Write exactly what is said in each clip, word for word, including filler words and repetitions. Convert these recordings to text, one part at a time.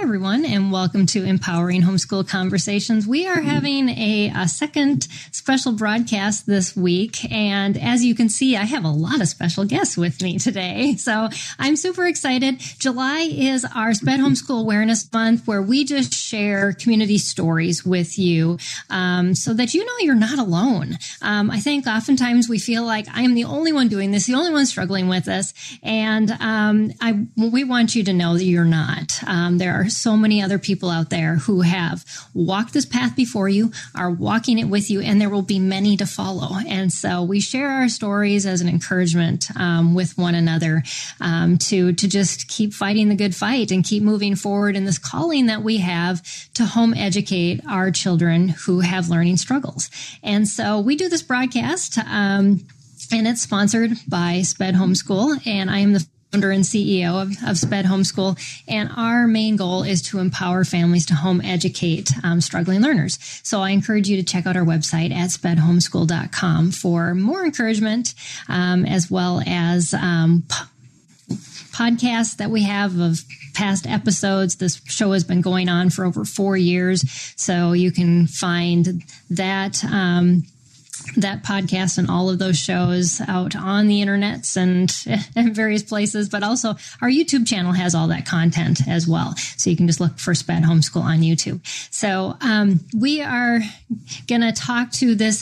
everyone, and welcome to Empowering Homeschool Conversations. We are having a, a second special broadcast this week, and as you can see, I have a lot of special guests with me today, so I'm super excited. July is our SPED Homeschool Awareness Month, where we just share community stories with you um, so that you know you're not alone. Um, I think oftentimes we feel like I am the only one doing this, the only one struggling with this, and um, I, we want you to know that you're not. Um, there are so many other people out there who have walked this path before you, are walking it with you, and there will be many to follow. And so we share our stories as an encouragement um, with one another um, to, to just keep fighting the good fight and keep moving forward in this calling that we have to home educate our children who have learning struggles. And so we do this broadcast, um, and it's sponsored by SPED Homeschool, and I am the founder and C E O of, of SPED Homeschool, and our main goal is to empower families to home educate um, struggling learners. So I encourage you to check out our website at sped homeschool dot com for more encouragement, um, as well as um, p- podcasts that we have of past episodes. This show has been going on for over four years, so you can find that um that podcast and all of those shows out on the internets and, and various places, but also our YouTube channel has all that content as well. So you can just look for SPED Homeschool on YouTube. So um, we are going to talk to this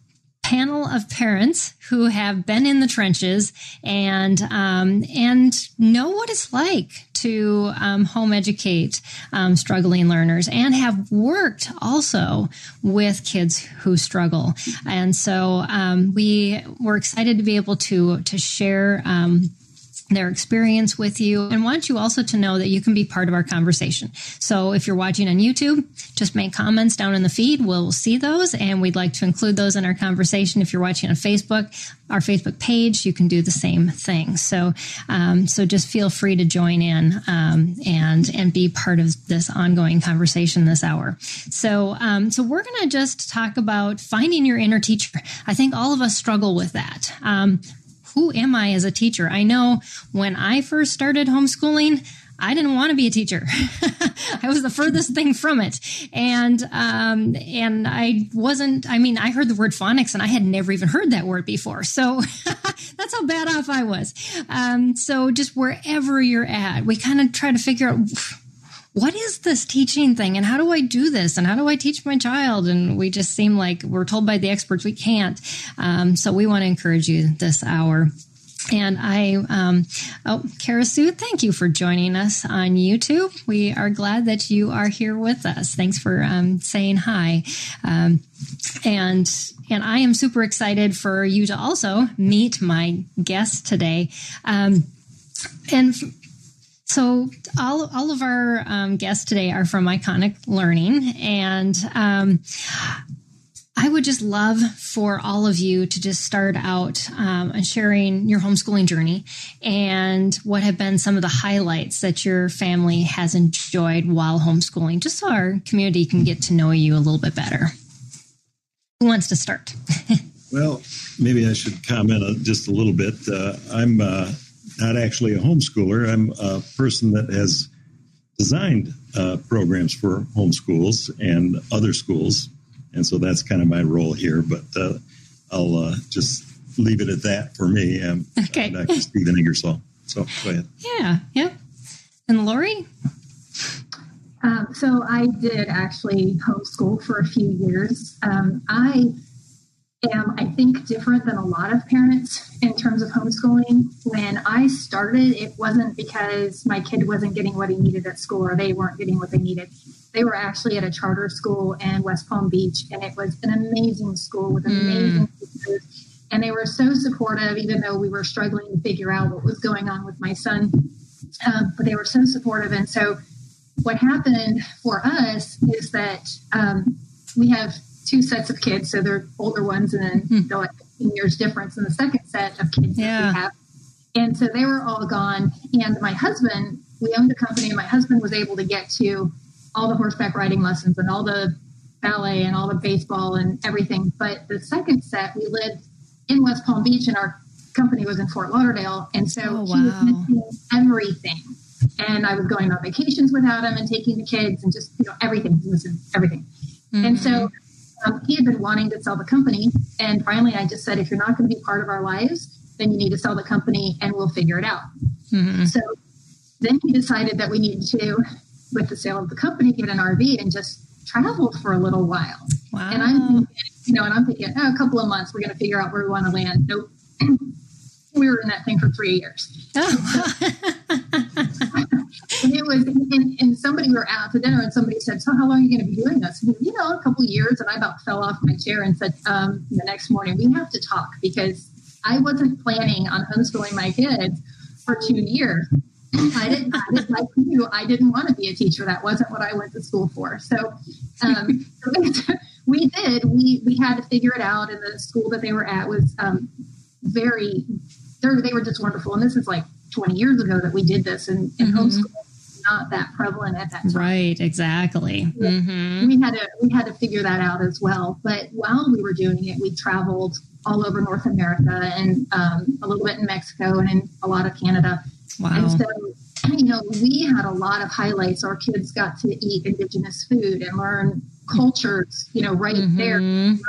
panel of parents who have been in the trenches and um, and know what it's like to um, home educate um, struggling learners, and have worked also with kids who struggle. And so um, we were excited to be able to to share Um, their experience with you, and want you also to know that you can be part of our conversation. So if you're watching on YouTube, just make comments down in the feed. We'll see those, and we'd like to include those in our conversation. If you're watching on Facebook, our Facebook page, you can do the same thing. So, um, so just feel free to join in um, and and be part of this ongoing conversation this hour. So, um, so we're going to just talk about finding your inner teacher. I think all of us struggle with that. Um, Who am I as a teacher? I know when I first started homeschooling, I didn't want to be a teacher. I was the furthest thing from it. And, um, and I wasn't, I mean, I heard the word phonics and I had never even heard that word before. So that's how bad off I was. Um, so just wherever you're at, we kind of try to figure out, what is this teaching thing, and how do I do this, and how do I teach my child? And we just seem like we're told by the experts we can't. Um, so we want to encourage you this hour. And I, um, oh, Kara Sue, thank you for joining us on YouTube. We are glad that you are here with us. Thanks for um, saying hi. Um, and and I am super excited for you to also meet my guest today. Um, and So all all of our um, guests today are from Iconic Learning, and um, I would just love for all of you to just start out um, and sharing your homeschooling journey and what have been some of the highlights that your family has enjoyed while homeschooling, just so our community can get to know you a little bit better. Who wants to start? Well, maybe I should comment on just a little bit. Uh, I'm uh, not actually a homeschooler. I'm a person that has designed uh, programs for homeschools and other schools. And so that's kind of my role here. But uh, I'll uh, just leave it at that for me. I'm okay. Doctor Stephen Ingersoll. So go ahead. Yeah, yeah. And Lori? Um, so I did actually homeschool for a few years. Um, I am, I think, different than a lot of parents in terms of homeschooling. When I started, it wasn't because my kid wasn't getting what he needed at school or they weren't getting what they needed. They were actually at a charter school in West Palm Beach, and it was an amazing school with amazing mm. teachers. And they were so supportive, even though we were struggling to figure out what was going on with my son. Um, but they were so supportive. And so what happened for us is that um, we have two sets of kids. So they're older ones, and then mm. they're like fifteen years difference in the second set of kids yeah. that we have. And so they were all gone. And my husband, we owned a company, and my husband was able to get to all the horseback riding lessons and all the ballet and all the baseball and everything. But the second set, we lived in West Palm Beach, and our company was in Fort Lauderdale. And so oh, he was wow. missing everything. And I was going on vacations without him and taking the kids and just, you know, everything, listen, everything. Mm-hmm. And so um, he had been wanting to sell the company. And finally, I just said, if you're not going to be part of our lives, then you need to sell the company and we'll figure it out. Mm-hmm. So then he decided that we needed to, with the sale of the company, get an R V and just travel for a little while. Wow. And I'm thinking, you know, and I'm thinking, oh, a couple of months, we're going to figure out where we want to land. Nope. We were in that thing for three years. Oh. And it was, and, and somebody, we were out to dinner and somebody said, so how long are you going to be doing this? And, you know, a couple of years. And I about fell off my chair and said, um, the next morning, we have to talk, because I wasn't planning on homeschooling my kids for two years. I didn't, I didn't like you. I didn't want to be a teacher. That wasn't what I went to school for. So um, we did. We we had to figure it out. And the school that they were at was um, very, they were just wonderful. And this is like twenty years ago that we did this, and, and mm-hmm. homeschool was not that prevalent at that time. Right, exactly. Mm-hmm. We had to we had to figure that out as well. But while we were doing it, we traveled all over North America and um, a little bit in Mexico and in a lot of Canada. Wow. And so, you know, we had a lot of highlights. Our kids got to eat indigenous food and learn cultures, you know, right mm-hmm. there.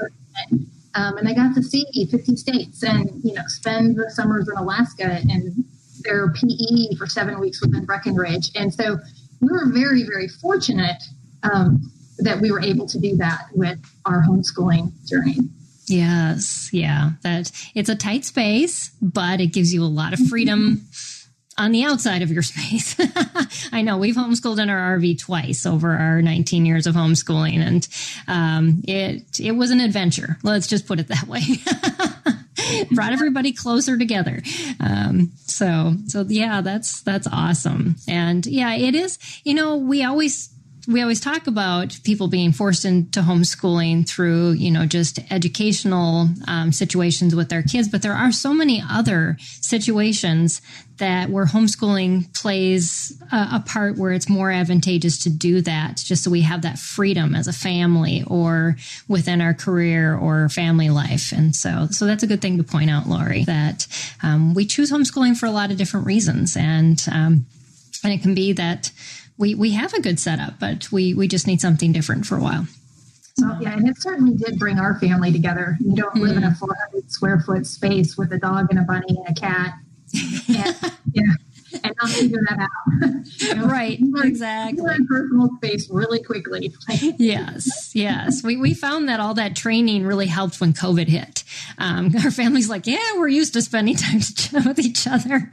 Um, and they got to see fifty states and, you know, spend the summers in Alaska, and their P E for seven weeks within Breckenridge. And so we were very, very fortunate um, that we were able to do that with our homeschooling journey. Yes. Yeah. That it's a tight space, but it gives you a lot of freedom on the outside of your space. I know we've homeschooled in our R V twice over our nineteen years of homeschooling, and um, it it was an adventure. Let's just put it that way. Brought everybody closer together. Um, so so yeah, that's that's awesome. And yeah, it is. You know, we always. We always talk about people being forced into homeschooling through, you know, just educational um, situations with their kids. But there are so many other situations that where homeschooling plays a, a part where it's more advantageous to do that, just so we have that freedom as a family or within our career or family life. And so, so that's a good thing to point out, Lori, that um, we choose homeschooling for a lot of different reasons. And, um, and it can be that We we have a good setup, but we, we just need something different for a while. So, yeah, and it certainly did bring our family together. You don't mm. live in a four hundred square foot space with a dog and a bunny and a cat, and, you know, and not figure that out. You know, right, you learn, exactly. You learn personal space really quickly. Yes, yes. We we found that all that training really helped when COVID hit. Um, our family's like, yeah, we're used to spending time with each other.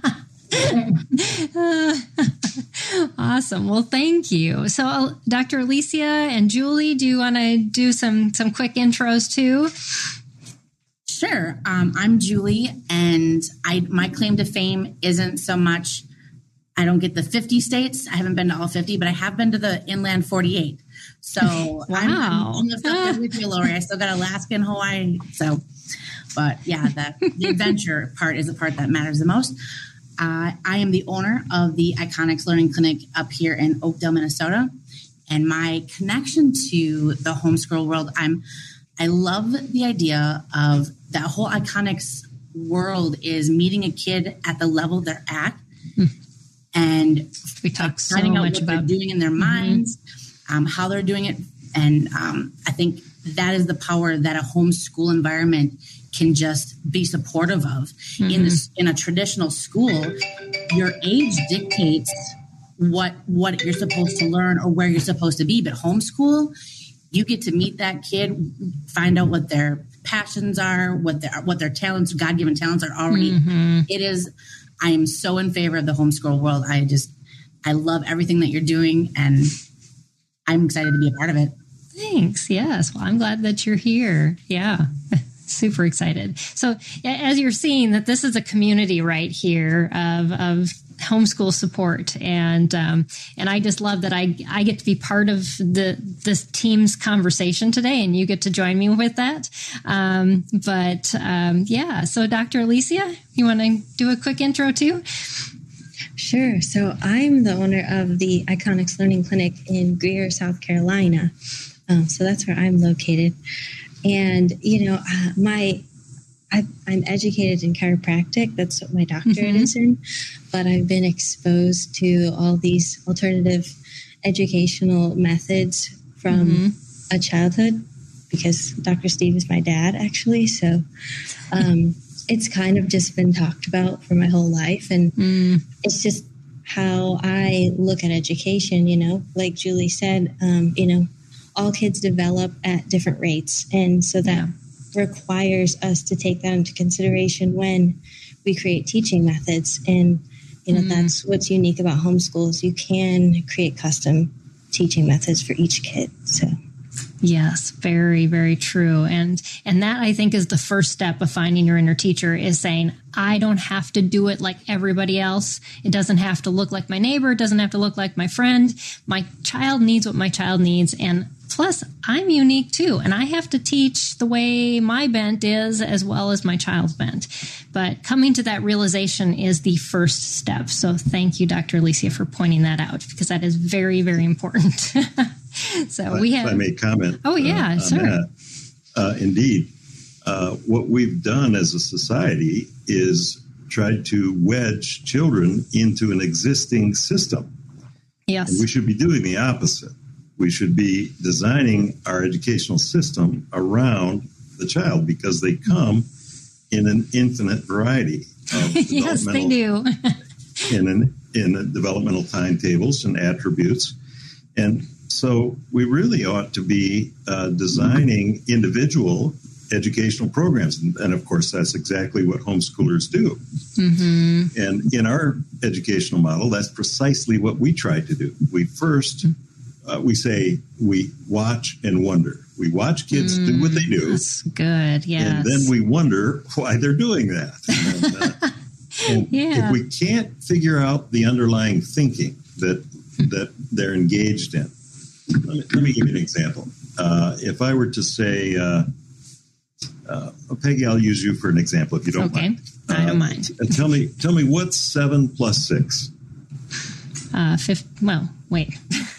uh, awesome. Well, thank you. So, uh, Doctor Alicia and Julie, do you want to do some some quick intros too? Sure. Um, I'm Julie, and I my claim to fame isn't so much. I don't get the fifty states. I haven't been to all fifty, but I have been to the inland forty-eight. So wow. I'm, I'm almost up there with you, Lori. I still got Alaska and Hawaii. So, but yeah, the the adventure part is the part that matters the most. Uh, I am the owner of the Iconics Learning Clinic up here in Oakdale, Minnesota. And my connection to the homeschool world, I'm, I love the idea of that whole Iconics world is meeting a kid at the level they're at. Mm. And we talk so finding out much what about they're doing in their minds, mm-hmm. um, how they're doing it. And um, I think that is the power that a homeschool environment can just be supportive of. Mm-hmm. In this, in a traditional school, your age dictates what what you're supposed to learn or where you're supposed to be. But homeschool, you get to meet that kid, find out what their passions are, what their what their talents, God-given talents are already. Mm-hmm. It is. I am so in favor of the homeschool world. I just I love everything that you're doing, and I'm excited to be a part of it. Thanks. Yes. Well, I'm glad that you're here. Yeah. Super excited. So as you're seeing that this is a community right here of, of homeschool support. And, um, and I just love that I, I get to be part of the, this team's conversation today, and you get to join me with that. Um, but, um, yeah. So Doctor Alicia, you want to do a quick intro too? Sure. So I'm the owner of the Iconics Learning Clinic in Greer, South Carolina. Um, so that's where I'm located. And, you know, uh, my I, I'm educated in chiropractic. That's what my doctorate mm-hmm. is in. But I've been exposed to all these alternative educational methods from mm-hmm. a childhood, because Doctor Steve is my dad, actually. So um, it's kind of just been talked about for my whole life. And mm. it's just how I look at education, you know, like Julie said, um, you know, all kids develop at different rates. And so that yeah. requires us to take that into consideration when we create teaching methods. And, you know, mm. that's what's unique about homeschools. You can create custom teaching methods for each kid. So. Yes, very, very true. And and that, I think, is the first step of finding your inner teacher, is saying, I don't have to do it like everybody else. It doesn't have to look like my neighbor. It doesn't have to look like my friend. My child needs what my child needs. And plus, I'm unique too. And I have to teach the way my bent is as well as my child's bent. But coming to that realization is the first step. So thank you, Doctor Alicia, for pointing that out, because that is very, very important. So we have. If I may comment. Oh yeah, uh, sure. That. Uh, indeed, uh, what we've done as a society is tried to wedge children into an existing system. Yes, and we should be doing the opposite. We should be designing our educational system around the child, because they come in an infinite variety of yes, they do. in an in a developmental timetables and attributes, and so we really ought to be uh, designing individual educational programs. And, and of course, that's exactly what homeschoolers do. Mm-hmm. And in our educational model, that's precisely what we try to do. We first, uh, we say, we watch and wonder. We watch kids mm, do what they do. That's good, yes. And then we wonder why they're doing that. And, uh, and yeah. if we can't figure out the underlying thinking that that they're engaged in, Let me, let me give you an example. Uh, if I were to say, uh, uh, Peggy, I'll use you for an example if you don't okay. mind. Okay, I don't uh, mind. And tell me, tell me what's seven plus six? Uh, fifth, well, wait.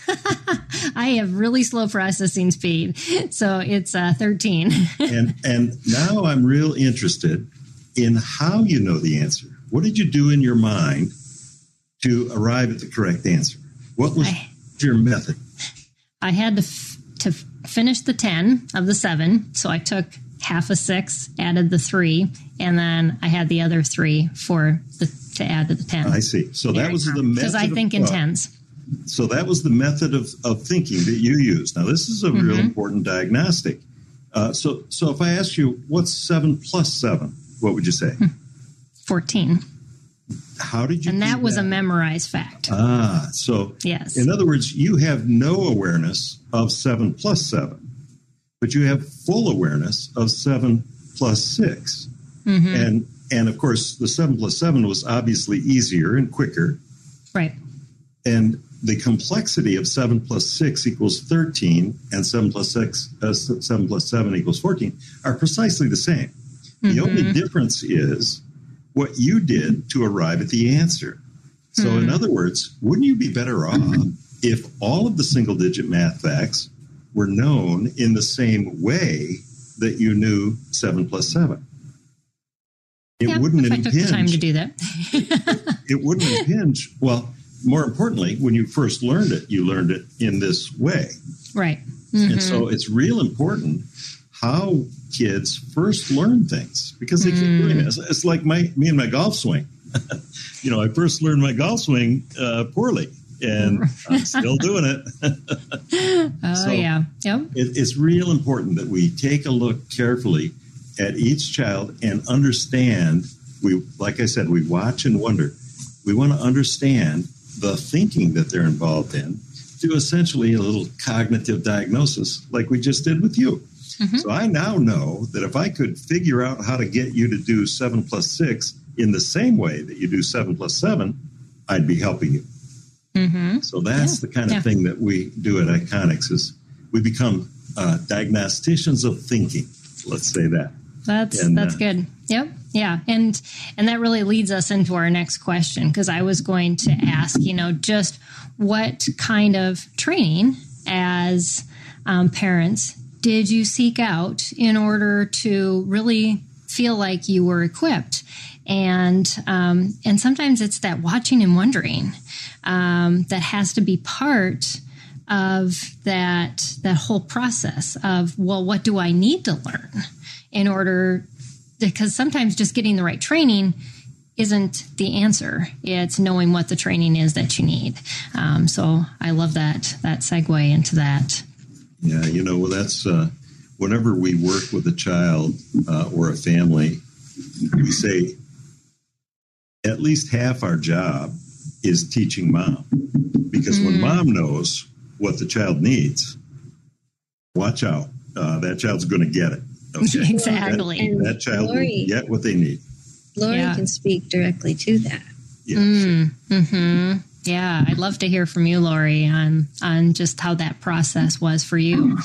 I have really slow processing speed, so it's uh, thirteen. and and now I'm real interested in how you know the answer. What did you do in your mind to arrive at the correct answer? What was I, your method? I had to f- to finish the ten of the seven, so I took half a six, added the three, and then I had the other three for the to add to the ten. I see. So that was the method. Because I think in tens. So that was the method of, of thinking that you used. Now, this is a mm-hmm. real important diagnostic. Uh, so, so if I ask you, what's seven plus seven? What would you say? fourteen. How did you And do that was that? a memorized fact. Ah, so yes. In other words, you have no awareness of seven plus seven, but you have full awareness of seven plus six. Mm-hmm. And, and of course, the seven plus seven was obviously easier and quicker. Right. And the complexity of seven plus six equals thirteen and seven plus six, uh, seven plus seven equals fourteen are precisely the same. Mm-hmm. The only difference is what you did to arrive at the answer. So mm-hmm. in other words, wouldn't you be better off if all of the single digit math facts were known in the same way that you knew seven plus seven? It yeah, wouldn't if impinge. I took the time to do that. it, it wouldn't impinge. Well, more importantly, when you first learned it, you learned it in this way. Right. Mm-hmm. And so it's real important how kids first learn things, because they mm. keep doing this. It's like my me and my golf swing. You know, I first learned my golf swing uh, poorly, and I'm still doing it. Oh, so yeah. Yep. It, it's real important that we take a look carefully at each child and understand. We, like I said, we watch and wonder. We want to understand the thinking that they're involved in, do essentially a little cognitive diagnosis like we just did with you. Mm-hmm. So I now know that if I could figure out how to get you to do seven plus six in the same way that you do seven plus seven, I'd be helping you. Mm-hmm. So that's yeah. the kind of yeah. thing that we do at Iconics, is we become uh, diagnosticians of thinking. Let's say that. That's and, that's uh, good. Yep. Yeah. And and that really leads us into our next question, because I was going to ask, you know, just what kind of training as um, parents did you seek out in order to really feel like you were equipped. And um, and sometimes it's that watching and wondering um, that has to be part of that that whole process of, well, what do I need to learn in order? Because sometimes just getting the right training isn't the answer. It's knowing what the training is that you need. Um, so I love that that segue into that. Yeah, you know, that's uh, whenever we work with a child uh, or a family, we say at least half our job is teaching mom. Because mm. when mom knows what the child needs, watch out. Uh, that child's going to get it. Okay? Exactly. That, that child Lori, will get what they need. Lori yeah. can speak directly to that. Yeah, mm, sure. mm-hmm. Yeah, I'd love to hear from you, Lori, on on just how that process was for you.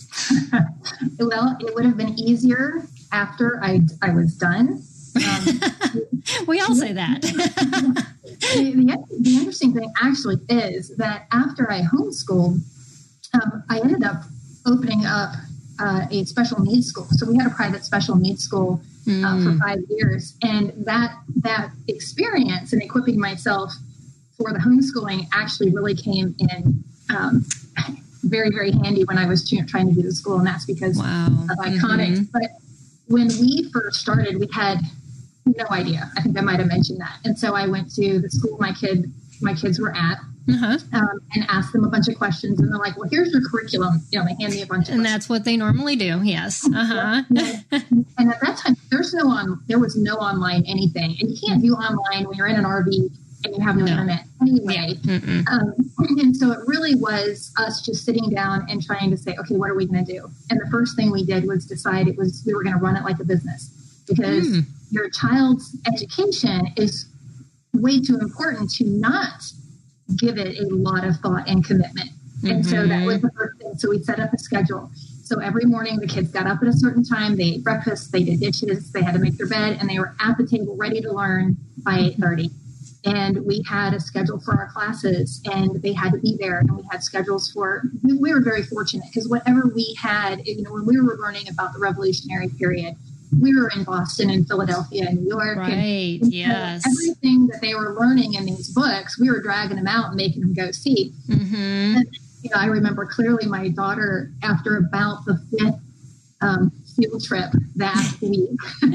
Well, it would have been easier after I I was done. Um, we all say that. the, the, the interesting thing actually is that after I homeschooled, um, I ended up opening up uh, a special needs school. So we had a private special needs school uh, mm. for five years. And that that experience and equipping myself for the homeschooling actually really came in um, very, very handy when I was trying to do the school. And that's because wow. of Iconic. Mm-hmm. But when we first started, we had no idea. I think I might have mentioned that. And so I went to the school my kid, my kids were at uh-huh. um, and asked them a bunch of questions. And they're like, well, here's your curriculum. You know, they hand me a bunch of And questions. that's what they normally do. Yes. Uh-huh. And at that time, there's no on, there was no online anything. And you can't do online when you're in an R V and you have no, no. internet anyway. Yeah. Um, and so it really was us just sitting down and trying to say, okay, what are we going to do? And the first thing we did was decide it was, we were going to run it like a business, because mm. your child's education is way too important to not give it a lot of thought and commitment. Mm-hmm. And so that was the first thing. So we set up a schedule. So every morning the kids got up at a certain time, they ate breakfast, they did dishes, they had to make their bed, and they were at the table ready to learn by eight thirty. And we had a schedule for our classes, and they had to be there. And we had schedules for, we, we were very fortunate because whatever we had, you know, when we were learning about the Revolutionary period, we were in Boston and Philadelphia and New York. Right, and, and yes. Everything that they were learning in these books, we were dragging them out and making them go see. Mm-hmm. And, you know, I remember clearly my daughter, after about the fifth um, field trip that week,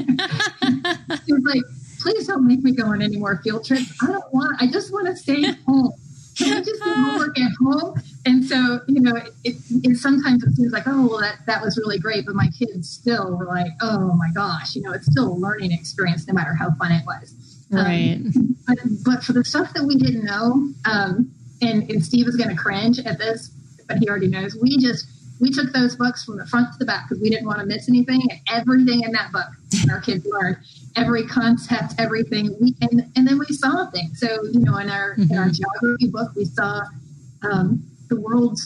she was like, please don't make me go on any more field trips. I don't want, I just want to stay home. Can I just do homework at home? And so, you know, it, it, it sometimes it seems like, oh, well, that, that was really great. But my kids still were like, oh, my gosh, you know, it's still a learning experience no matter how fun it was. Right. Um, but, but for the stuff that we didn't know, um, and, and Steve is going to cringe at this, but he already knows, we just, we took those books from the front to the back because we didn't want to miss anything. And everything in that book, our kids learned. Every concept, everything, we and, and then we saw things. So, you know, in our mm-hmm. in our geography book, we saw um, the world's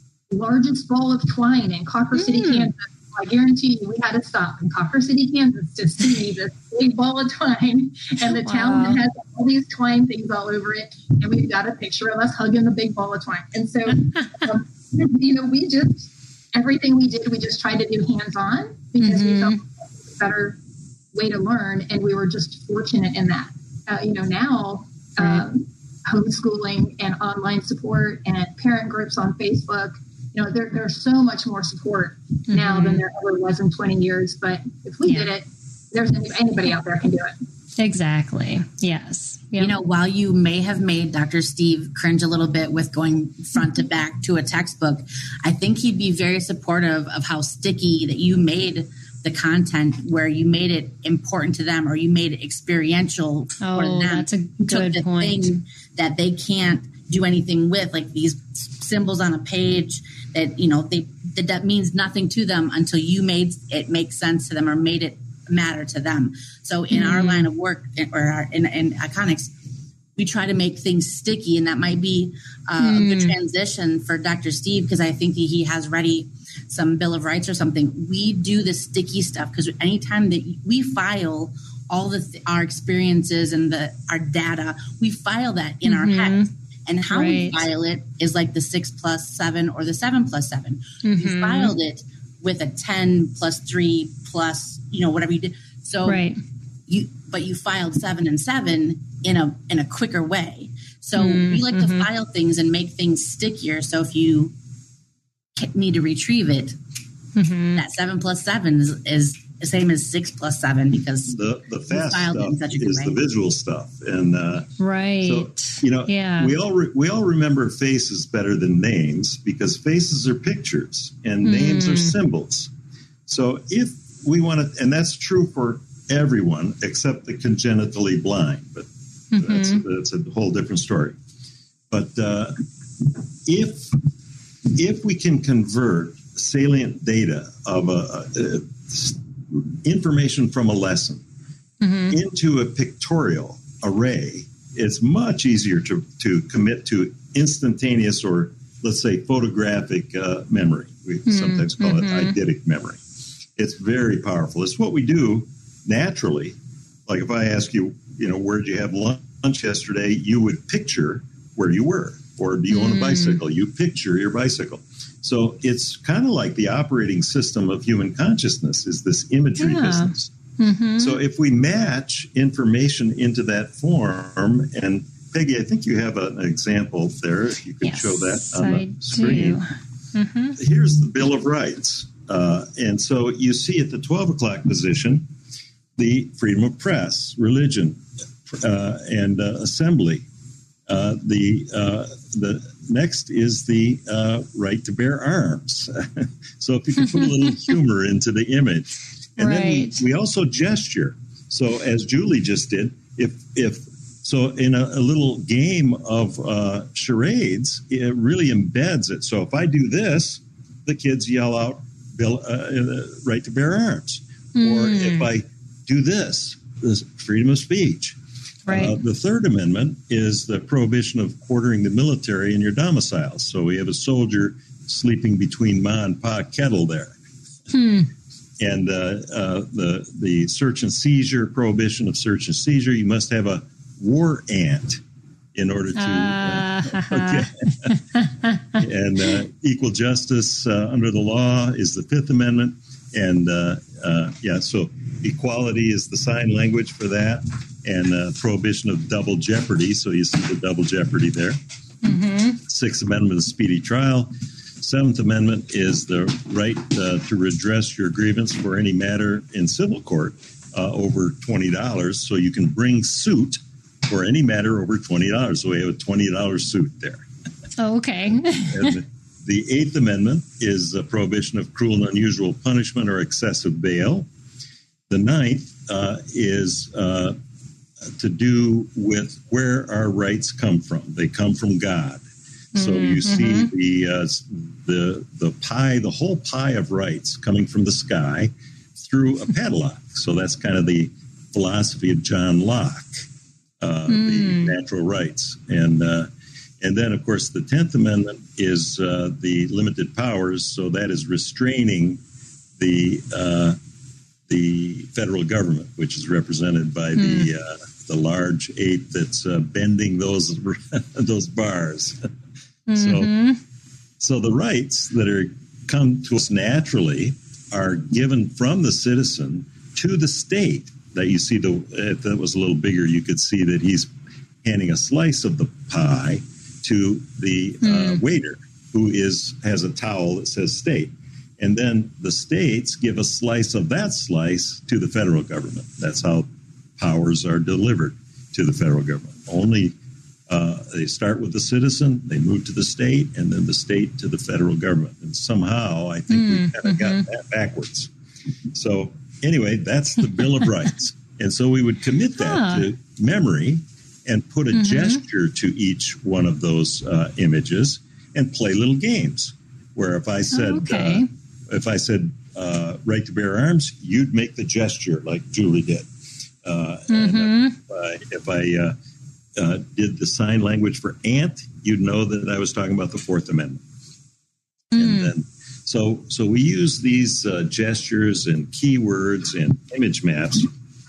largest ball of twine in Cawker mm. City, Kansas. I guarantee you, we had to stop in Cawker City, Kansas, to see this big ball of twine, and the wow. town that has all these twine things all over it. And we've got a picture of us hugging the big ball of twine. And so, um, you know, we just everything we did, we just tried to do hands on because mm-hmm. we felt it was better way to learn, and we were just fortunate in that. Uh, you know, now um, homeschooling and online support and parent groups on Facebook, you know, there, there's so much more support mm-hmm. now than there ever was in twenty years. But if we yeah. did it, there's any, anybody out there can do it. Exactly. Yes. Yep. You know, while you may have made Doctor Steve cringe a little bit with going front to back to a textbook, I think he'd be very supportive of how sticky that you made the content, where you made it important to them or you made it experiential oh, for them. That's a good the point. Thing that they can't do anything with, like these symbols on a page that, you know, they that, that means nothing to them until you made it make sense to them or made it matter to them. So in mm. our line of work or our, in, in Iconics, we try to make things sticky, and that might be uh, mm. a good transition for Doctor Steve, because I think he has ready some Bill of Rights or something. We do the sticky stuff because anytime that we file all the th- our experiences and the our data, we file that in mm-hmm. our head. And how right. we file it is like the six plus seven or the seven plus seven. Mm-hmm. We filed it with a ten plus three plus, you know, whatever you did. So right. you, but you filed seven and seven in a in a quicker way. So Mm, we like mm-hmm. to file things and make things stickier. So if you need to retrieve it, mm-hmm. that seven plus seven is, is the same as six plus seven because the the fast filed it in stuff such a good is way. the visual stuff, and uh, right. so you know, yeah. we all re- we all remember faces better than names because faces are pictures and Mm. names are symbols. So if we want to, and that's true for everyone except the congenitally blind, but Mm-hmm. that's that's a whole different story. But uh, if if we can convert salient data of a, a information from a lesson Mm-hmm. into a pictorial array, it's much easier to, to commit to instantaneous or, let's say, photographic uh, memory. We Mm-hmm. sometimes call Mm-hmm. it eidetic memory. It's very powerful. It's what we do naturally. Like if I ask you, you know, where did you have lunch yesterday, you would picture where you were. Or do you own a bicycle? You picture your bicycle. So it's kind of like the operating system of human consciousness is this imagery Yeah. business. Mm-hmm. So if we match information into that form, and Peggy, I think you have an example there. If you could Yes, show that on I the screen. do. Mm-hmm. Here's the Bill of Rights. Uh, and so you see at the twelve o'clock position, the freedom of press, religion, uh, and uh, assembly. Uh, the uh, the next is the uh, right to bear arms. So if you can put a little humor into the image. And right. then we, we also gesture. So as Julie just did, if if so in a, a little game of uh, charades, it really embeds it. So if I do this, the kids yell out, Bill, uh, right to bear arms. Mm. Or if I do this, this freedom of speech. Right. Uh, the Third Amendment is the prohibition of quartering the military in your domiciles. So we have a soldier sleeping between ma and pa kettle there. Hmm. And uh, uh, the the search and seizure, prohibition of search and seizure, you must have a war ant in order to. Uh, okay. And uh, equal justice uh, under the law is the Fifth Amendment. And uh, uh, yeah, so equality is the sign language for that. And uh, prohibition of double jeopardy. So you see the double jeopardy there. Mm-hmm. Sixth Amendment is speedy trial. Seventh Amendment is the right uh, to redress your grievance for any matter in civil court uh, over twenty dollars. So you can bring suit for any matter over twenty dollars. So we have a twenty dollars suit there. Oh, okay. And the, the Eighth Amendment is the prohibition of cruel and unusual punishment or excessive bail. The Ninth uh, is uh, to do with where our rights come from. They come from God. So Mm-hmm, you see mm-hmm. the uh, the the pie, the whole pie of rights coming from the sky through a padlock. So that's kind of the philosophy of John Locke, uh, Mm. the natural rights, and uh, and then of course the Tenth Amendment is uh, the limited powers. So that is restraining the uh, the federal government, which is represented by Mm. the uh, the large ape that's uh, bending those those bars. Mm-hmm. So, so the rights that are come to us naturally are given from the citizen to the state. That you see, the if that was a little bigger, you could see that he's handing a slice of the pie to the uh, Mm. waiter, who is has a towel that says state, and then the states give a slice of that slice to the federal government. That's how powers are delivered to the federal government. Only uh, they start with the citizen, they move to the state, and then the state to the federal government. And somehow, I think Mm, we've kind of mm-hmm. gotten that backwards. So anyway, that's the Bill of Rights. And so we would commit that Huh. to memory and put a Mhm. gesture to each one of those uh, images and play little games. Where if I said, Oh, okay. uh, if I said uh, right to bear arms, you'd make the gesture like Julie did. Uh, and Mm-hmm. if I, if I uh, uh, did the sign language for ant, you'd know that I was talking about the Fourth Amendment. Mm. And then, so so we use these uh, gestures and keywords and image maps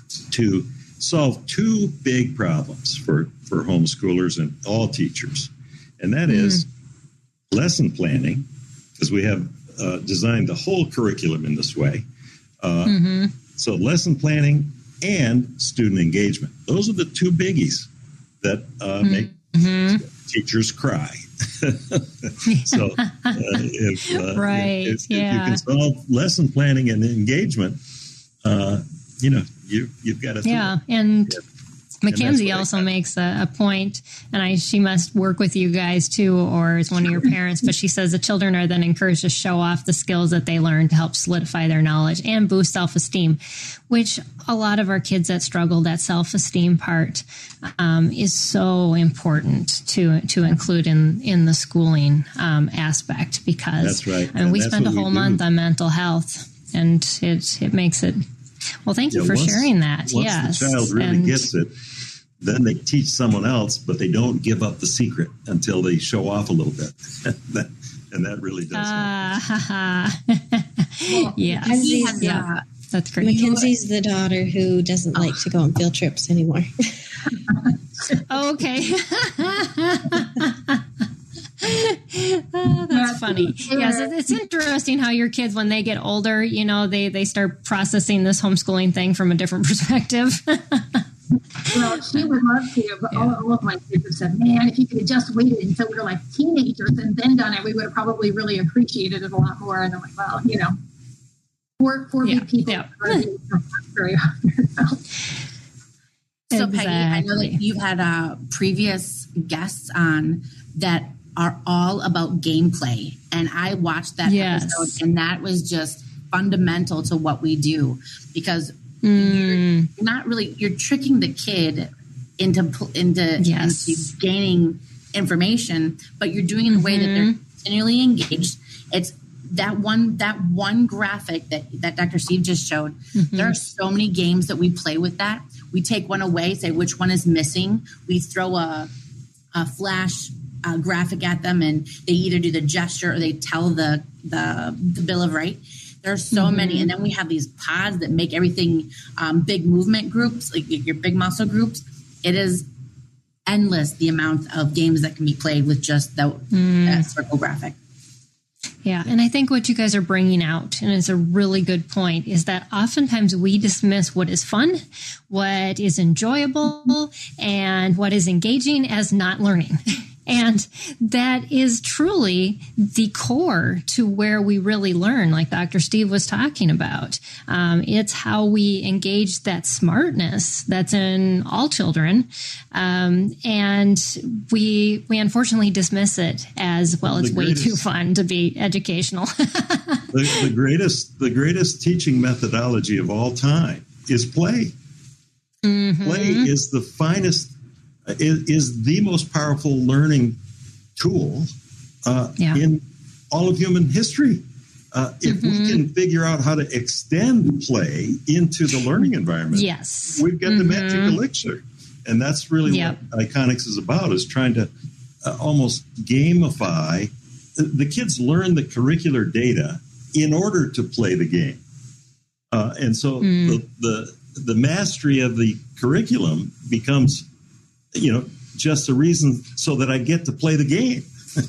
to solve two big problems for, for homeschoolers and all teachers. And that Mm. is lesson planning, because we have uh, designed the whole curriculum in this way. Uh, Mm-hmm. So lesson planning and student engagement. Those are the two biggies that uh, make mm-hmm. teachers cry. So uh, if, uh, right. if, if, yeah. if you can solve lesson planning and engagement, uh, you know, you, you've got to. Yeah. And yeah. Mackenzie also makes a, a point, and I she must work with you guys too, or is one of your parents, but she says the children are then encouraged to show off the skills that they learn to help solidify their knowledge and boost self-esteem, which a lot of our kids that struggle, that self-esteem part um, is so important to to include in, in the schooling um, aspect, because that's right. I mean, and we spend a whole month on mental health, and it, it makes it. Well, thank you yeah, for once, sharing that. Once yes. the child really and, gets it, then they teach someone else, but they don't give up the secret until they show off a little bit. that, and that really does uh, help. well, yeah. yeah. That's great. Mackenzie's the daughter who doesn't oh. like to go on field trips anymore. oh, okay. Oh, that's funny. Yes, it's interesting how your kids, when they get older, you know, they, they start processing this homeschooling thing from a different perspective. Well, she would love to, but yeah. all, all of my kids have said, man, if you could have just waited until we were like teenagers and then done it, we would have probably really appreciated it a lot more. And I'm like, well, you know, four, four yeah. big people yeah. are very often. So, exactly. Peggy, I know that you've had uh, previous guests on that are all about gameplay. And I watched that yes. episode, and that was just fundamental to what we do, because mm. you're not really, you're tricking the kid into, into, yes. into gaining information, but you're doing it in a way mm-hmm. that they're continually engaged. It's that one, that one graphic that, that Doctor Steve just showed. Mm-hmm. There are so many games that we play with that. We take one away, say which one is missing. We throw a, a flash uh, graphic at them, and they either do the gesture or they tell the the, the Bill of Right. There are so mm-hmm. many, and then we have these pods that make everything um, big movement groups, like your big muscle groups. It is endless the amount of games that can be played with just the, mm. that circle graphic. Yeah, and I think what you guys are bringing out, and it's a really good point, is that oftentimes we dismiss what is fun, what is enjoyable, and what is engaging as not learning. And that is truly the core to where we really learn, like Doctor Steve was talking about. Um, it's how we engage that smartness that's in all children. Um, and we we unfortunately dismiss it as, well, it's way too fun to be educational. the, the greatest the greatest teaching methodology of all time is play. Mm-hmm. Play is the finest Is, is the most powerful learning tool uh, yeah. in all of human history. Uh, if mm-hmm. we can figure out how to extend play into the learning environment, yes, we've got mm-hmm. the magic elixir. And that's really yep. what Iconics is about, is trying to uh, almost gamify. The kids learn the curricular data in order to play the game. Uh, and so mm. the, the the mastery of the curriculum becomes, you know, just a reason so that I get to play the game.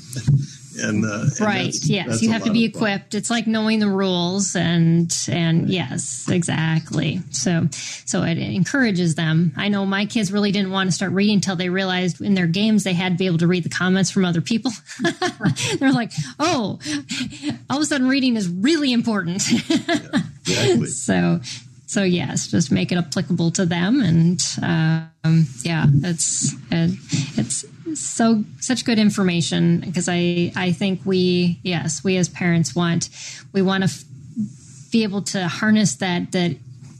and, uh, and right. that's, yes. that's you have to be equipped. Fun. It's like knowing the rules, and, and yes, exactly. So, so it encourages them. I know my kids really didn't want to start reading until they realized in their games they had to be able to read the comments from other people. They're like, oh, all of a sudden reading is really important. yeah, exactly. So, So yes, just make it applicable to them, and um, yeah, it's it's so such good information, because I I think we yes we as parents want we want to f- be able to harness that that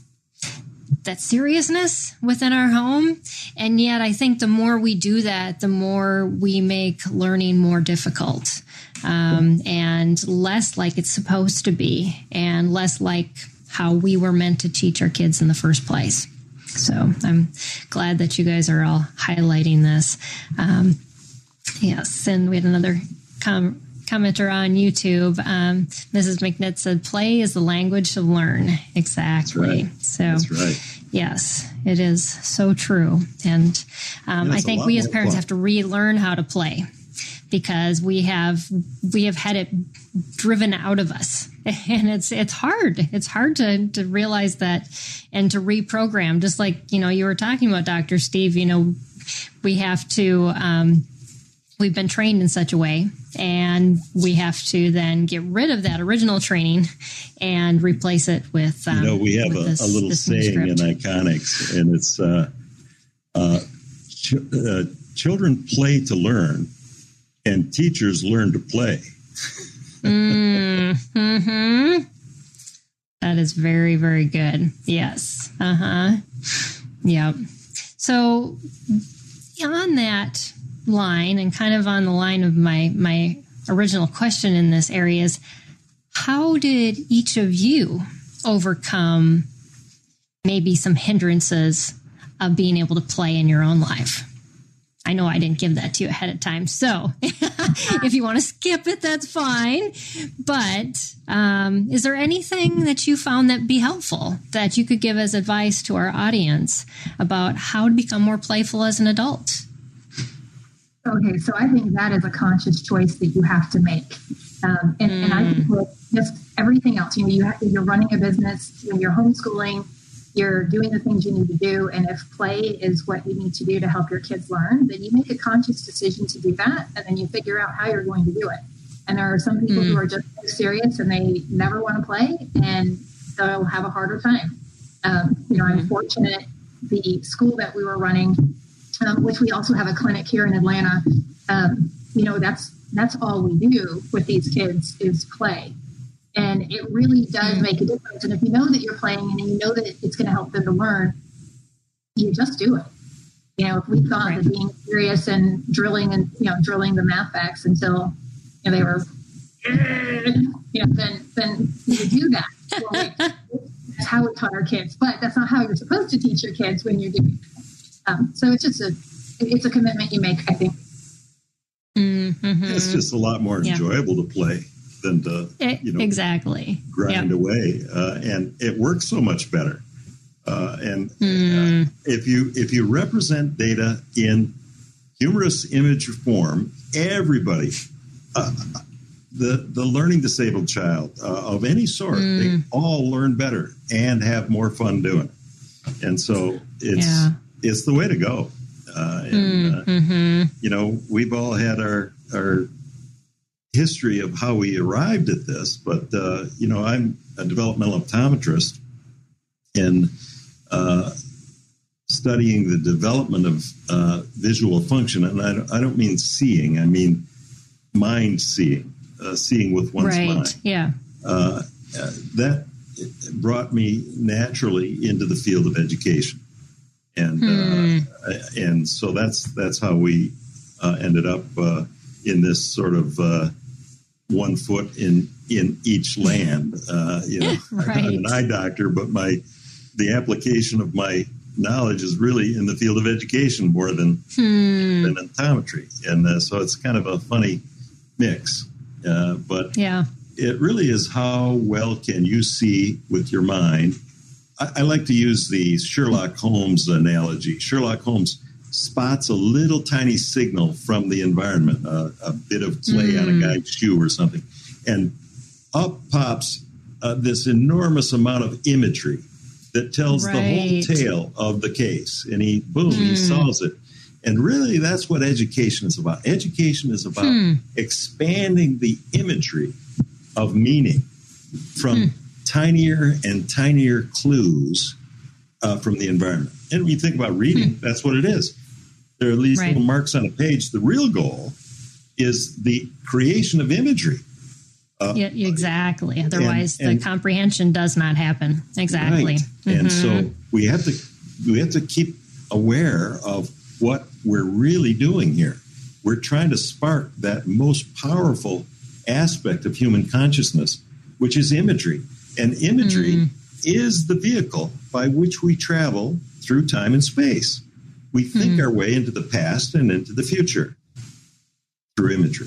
that seriousness within our home, and yet I think the more we do that, the more we make learning more difficult, um, and less like it's supposed to be, and less like how we were meant to teach our kids in the first place. So I'm glad that you guys are all highlighting this. Um, yes, and we had another com- commenter on YouTube. Um, Missus McNitt said, play is the language to learn. Exactly. That's right. So That's right. Yes, it is so true. And um, I think we as parents fun. have to relearn how to play, because we have we have had it driven out of us. And it's it's hard. It's hard to, to realize that and to reprogram. Just like, you know, you were talking about, Doctor Steve, you know, we have to, um, we've been trained in such a way, and we have to then get rid of that original training and replace it with, um, you know, we have a, this, a little saying in Iconics, and it's, uh, uh, ch- uh, children play to learn and teachers learn to play. mm-hmm. That is very, very good. Yes. Uh-huh. Yep. So on that line, and kind of on the line of my, my original question in this area, is how did each of you overcome maybe some hindrances of being able to play in your own life? I know I didn't give that to you ahead of time, so if you want to skip it, that's fine. But um, is there anything that you found that be helpful that you could give as advice to our audience about how to become more playful as an adult? Okay, so I think that is a conscious choice that you have to make. Um, and, mm. and I think with just everything else, you know, you have, you're running a business, you know, you're homeschooling, you're doing the things you need to do. And if play is what you need to do to help your kids learn, then you make a conscious decision to do that. And then you figure out how you're going to do it. And there are some people mm. who are just so serious and they never want to play, and they'll have a harder time. Um, you know, I'm fortunate the school that we were running, um, which we also have a clinic here in Atlanta, um, you know, that's, that's all we do with these kids is play. And it really does make a difference. And if you know that you're playing and you know that it's going to help them to learn, you just do it. You know, if we thought right. that being serious and drilling and, you know, drilling the math facts until, you know, they were, you know, then, then you do that. Well, that's how we taught our kids. But that's not how you're supposed to teach your kids when you're doing it. Um, so it's just a, it's a commitment you make, I think. Mm-hmm. It's just a lot more yeah. enjoyable to play than to, you know, exactly grind yep. away. Uh, and it works so much better. Uh, and mm. uh, if you if you represent data in humorous image form, everybody, uh, the the learning disabled child uh, of any sort, mm. they all learn better and have more fun doing it. And so it's yeah. it's the way to go. Uh, and uh, mm-hmm. you know, we've all had our our history of how we arrived at this, but uh, you know, I'm a developmental optometrist, and uh, studying the development of uh, visual function, and I don't, I don't mean seeing, I mean mind seeing, uh, seeing with one's right. mind. Yeah, uh, uh, that brought me naturally into the field of education, and hmm. uh, and so that's that's how we uh, ended up uh, in this sort of uh, one foot in in each land. Uh, you know, right. I'm an eye doctor, but my the application of my knowledge is really in the field of education more than hmm. than optometry, and uh, so it's kind of a funny mix. Uh, but yeah. it really is how well can you see with your mind. I, I like to use the Sherlock Holmes analogy. Sherlock Holmes spots a little tiny signal from the environment, uh, a bit of clay mm. on a guy's shoe or something, and up pops uh, this enormous amount of imagery that tells right. the whole tale of the case, and he, boom, mm. he solves it. And really, that's what education is about. Education is about hmm. expanding the imagery of meaning from hmm. tinier and tinier clues uh, from the environment. And when you think about reading, hmm. that's what it is. There are these right. little marks on a page. The real goal is the creation of imagery. Uh, yeah, exactly. Otherwise, and, and, the comprehension does not happen. Exactly. Right. Mm-hmm. And so we have to we have to keep aware of what we're really doing here. We're trying to spark that most powerful aspect of human consciousness, which is imagery. And imagery mm. is the vehicle by which we travel through time and space. We think mm. our way into the past and into the future through imagery.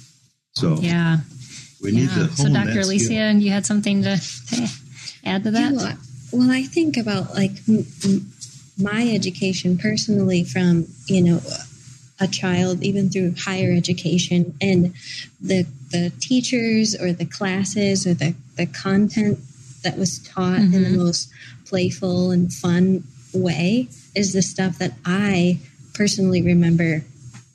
So yeah, we need yeah. to hone So Doctor that Alicia, skill. and you had something to, to add to that? Yeah, well, I think about like m- m- my education personally from, you know, a child, even through higher education, and the the teachers or the classes or the, the content that was taught mm-hmm. in the most playful and fun way is the stuff that I personally remember.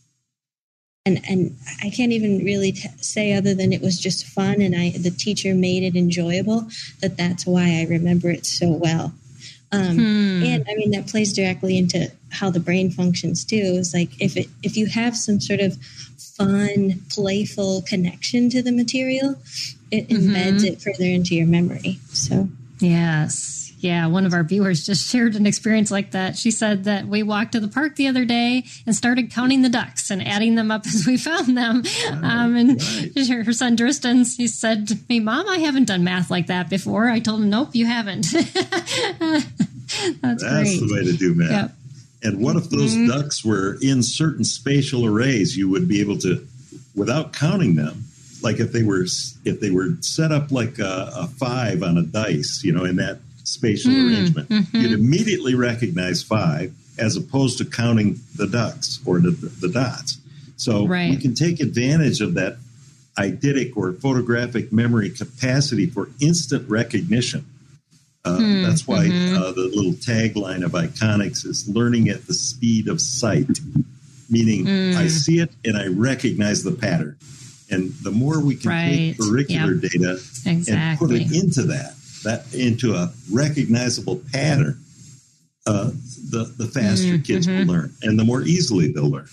And and I can't even really t- say other than it was just fun and I the teacher made it enjoyable, that that's why I remember it so well. Um, hmm. And I mean, that plays directly into how the brain functions too. It's like if it if you have some sort of fun, playful connection to the material, it mm-hmm. embeds it further into your memory. So yes. Yeah, one of our viewers just shared an experience like that. She said that we walked to the park the other day and started counting the ducks and adding them up as we found them. Right, um, and right. her son, Tristan, he said to me, Mom, I haven't done math like that before. I told him, nope, you haven't. That's, That's great. the way to do math. Yep. And what if those mm-hmm. ducks were in certain spatial arrays? You would be able to, without counting them, like if they were if they were set up like a, a five on a dice, you know, in that spatial mm, arrangement, mm-hmm. you'd immediately recognize five as opposed to counting the ducks or the, the dots. So right. we can take advantage of that eidetic or photographic memory capacity for instant recognition. Uh, mm, that's why mm-hmm. uh, the little tagline of Iconics is learning at the speed of sight, meaning mm. I see it and I recognize the pattern. And the more we can right. take curricular yep. data exactly. and put it into that, that into a recognizable pattern, uh, the the faster mm-hmm. kids will learn, and the more easily they'll learn.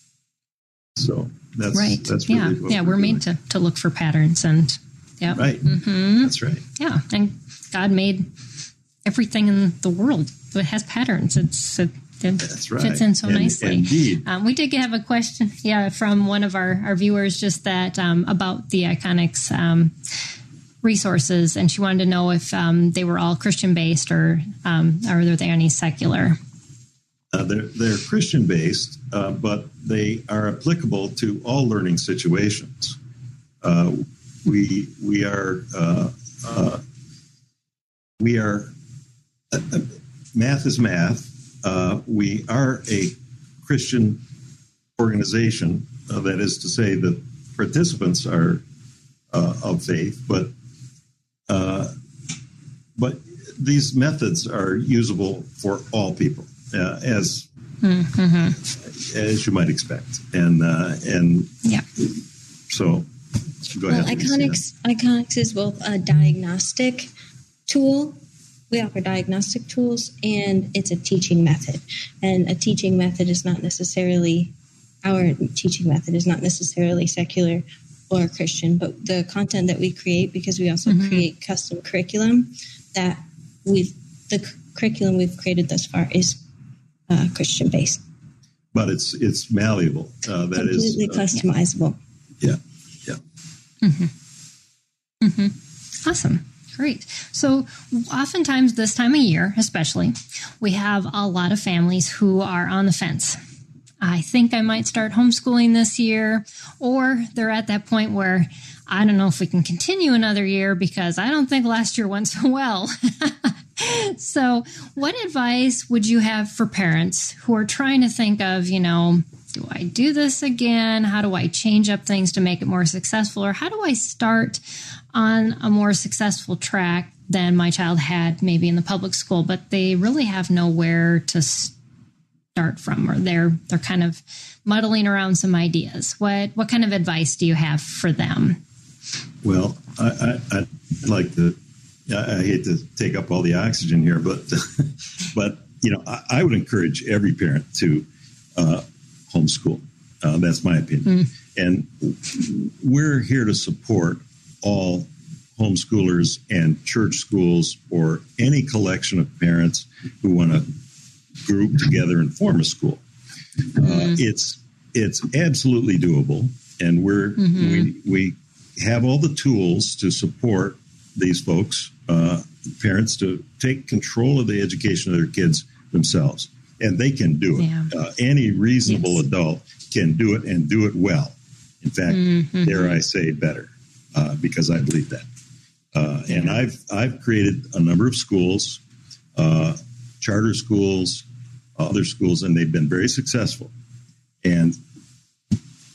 So that's right. That's yeah, really what yeah. We're, we're made to, to look for patterns, and yeah, right. Mm-hmm. That's right. Yeah, and God made everything in the world that has patterns. It's it, it that's right. fits in so and, nicely. Indeed. Um, we did have a question, yeah, from one of our, our viewers, just that um, about the Iconics Um, resources, and she wanted to know if um, they were all Christian based or um, are there any secular? Uh, they're they're Christian based, uh, but they are applicable to all learning situations. Uh, we we are uh, uh, we are uh, math is math. Uh, we are a Christian organization. Uh, that is to say, the participants are uh, of faith, but Uh, but these methods are usable for all people, uh, as mm-hmm. as you might expect, and uh, and yeah. So, go well, ahead. Iconics Iconics is both a diagnostic tool. We offer diagnostic tools, and it's a teaching method. And a teaching method is not necessarily our teaching method is not necessarily secular or Christian, but the content that we create, because we also mm-hmm. create custom curriculum, that we've the c- curriculum we've created thus far is uh, Christian based. But it's it's malleable. Uh, that completely is uh, customizable. Yeah, yeah. Mm-hmm. Mm-hmm. Awesome. Great. So oftentimes this time of year, especially, we have a lot of families who are on the fence. I think I might start homeschooling this year, or they're at that point where I don't know if we can continue another year because I don't think last year went so well. So what advice would you have for parents who are trying to think of, you know, do I do this again? How do I change up things to make it more successful? Or how do I start on a more successful track than my child had maybe in the public school, but they really have nowhere to start? Start from, or they're they're kind of muddling around some ideas. What what kind of advice do you have for them? Well, I, I, I'd like to. I hate to take up all the oxygen here, but but you know, I, I would encourage every parent to uh, homeschool. Uh, that's my opinion, mm. and we're here to support all homeschoolers and church schools or any collection of parents who want to group together and form a school. Mm-hmm. Uh, it's it's absolutely doable, and we're mm-hmm. we we have all the tools to support these folks, uh, parents, to take control of the education of their kids themselves, and they can do it. Yeah. Uh, any reasonable yes. adult can do it and do it well. In fact, mm-hmm. dare I say, better, uh, because I believe that. Uh, yeah. And I've I've created a number of schools, uh, charter schools, other schools, and they've been very successful. And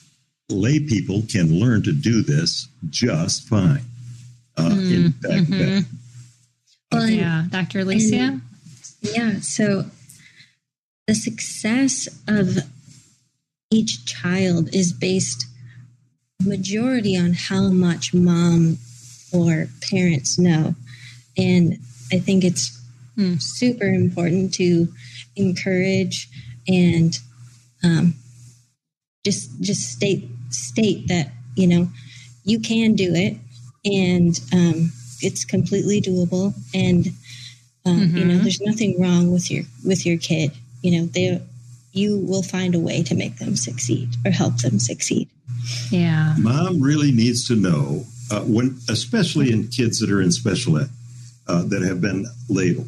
lay people can learn to do this just fine. Uh, mm, in fact, mm-hmm. well, yeah, Doctor Alicia? And, yeah, so the success of each child is based majority on how much mom or parents know. And I think it's mm. super important to encourage and um, just just state state that, you know, you can do it, and um, it's completely doable, and um, mm-hmm. you know, there's nothing wrong with your with your kid. You know, they you will find a way to make them succeed or help them succeed. Yeah, mom really needs to know uh, when, especially in kids that are in special ed uh, that have been labeled.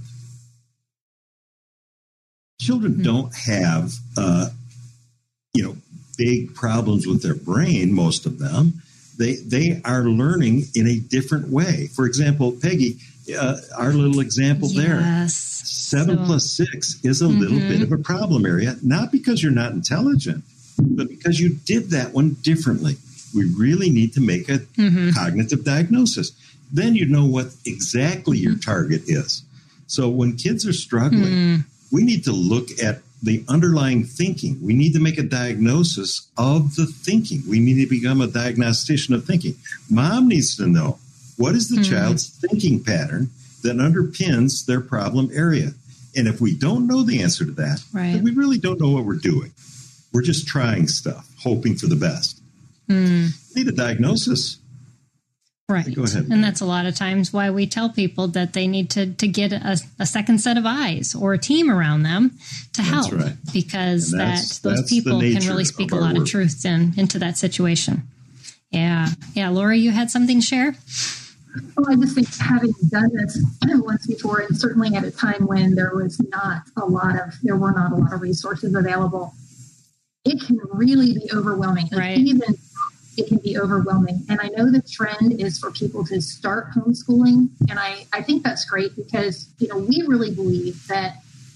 Children mm-hmm. don't have, uh, you know, big problems with their brain, most of them. They they are learning in a different way. For example, Peggy, uh, our little example yes. there, seven so, plus six is a mm-hmm. little bit of a problem area, not because you're not intelligent, but because you did that one differently. We really need to make a mm-hmm. cognitive diagnosis. Then you know what exactly your target is. So when kids are struggling, mm. we need to look at the underlying thinking. We need to make a diagnosis of the thinking. We need to become a diagnostician of thinking. Mom needs to know, what is the mm. child's thinking pattern that underpins their problem area? And if we don't know the answer to that, right. then we really don't know what we're doing. We're just trying stuff, hoping for the best. Mm. We need a diagnosis. Right. Go ahead. And that's a lot of times why we tell people that they need to, to get a, a second set of eyes or a team around them to that's help. Right. Because that's, that those that's people can really speak a lot work. of truth in, into that situation. Yeah. Yeah. Lori, you had something to share? Well, I just think having done this once before, and certainly at a time when there was not a lot of, there were not a lot of resources available, it can really be overwhelming. Like right. Even it can be overwhelming. And I know the trend is for people to start homeschooling. And I, I think that's great because, you know, we really believe that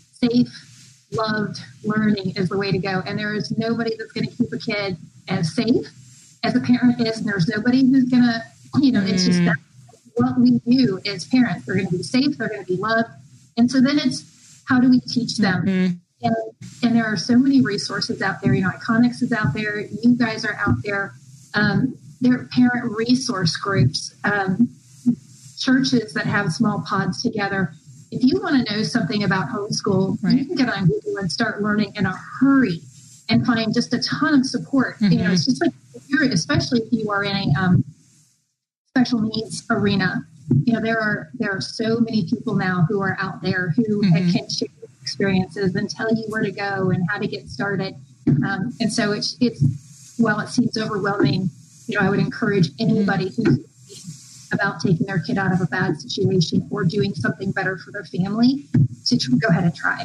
safe, loved learning is the way to go. And there is nobody that's going to keep a kid as safe as a parent is. And there's nobody who's going to, you know, mm. it's just that what we do as parents. They're going to be safe. They're going to be loved. And so then it's, how do we teach them? Mm-hmm. And, and there are so many resources out there. You know, Iconics is out there. You guys are out there. Um, there are parent resource groups, um, churches that have small pods together. If you want to know something about homeschool, right. you can get on Google and start learning in a hurry and find just a ton of support. Mm-hmm. You know, it's just like, if you're, especially if you are in a um, special needs arena, you know, there are there are so many people now who are out there who mm-hmm. can share experiences and tell you where to go and how to get started. Um, and so it's it's. While it seems overwhelming, you know, I would encourage anybody who's thinking about taking their kid out of a bad situation or doing something better for their family to tr- go ahead and try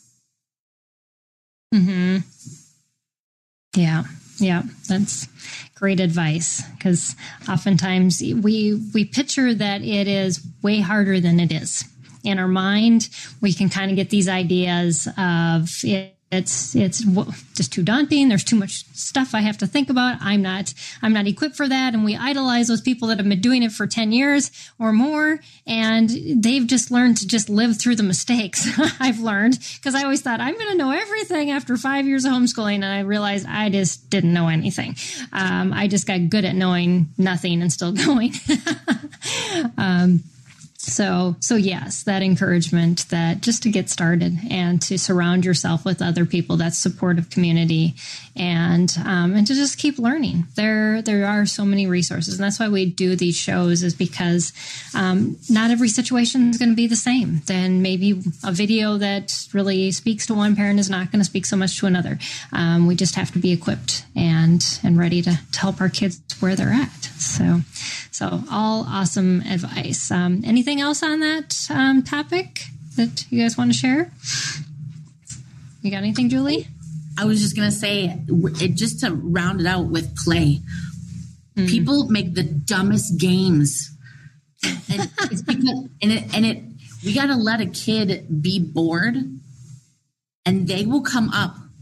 it. Mm-hmm. Yeah, yeah, that's great advice because oftentimes we we picture that it is way harder than it is. In our mind, we can kind of get these ideas of it. It's it's just too daunting. There's too much stuff I have to think about. I'm not I'm not equipped for that. And we idolize those people that have been doing it for ten years or more. And they've just learned to just live through the mistakes. I've learned because I always thought I'm going to know everything after five years of homeschooling. And I realized I just didn't know anything. Um, I just got good at knowing nothing and still going. um So, so yes, that encouragement that just to get started and to surround yourself with other people, that supportive community, and um, and to just keep learning. There, there are so many resources, and that's why we do these shows. Is because um, not every situation is going to be the same. Then maybe a video that really speaks to one parent is not going to speak so much to another. Um, we just have to be equipped and and ready to, to help our kids where they're at. So, so all awesome advice. Um, anything else on that um, topic that you guys want to share? You got anything, Julie? I was just going to say, it, just to round it out with play. Mm. People make the dumbest games, and it's because and it and it we got to let a kid be bored, and they will come up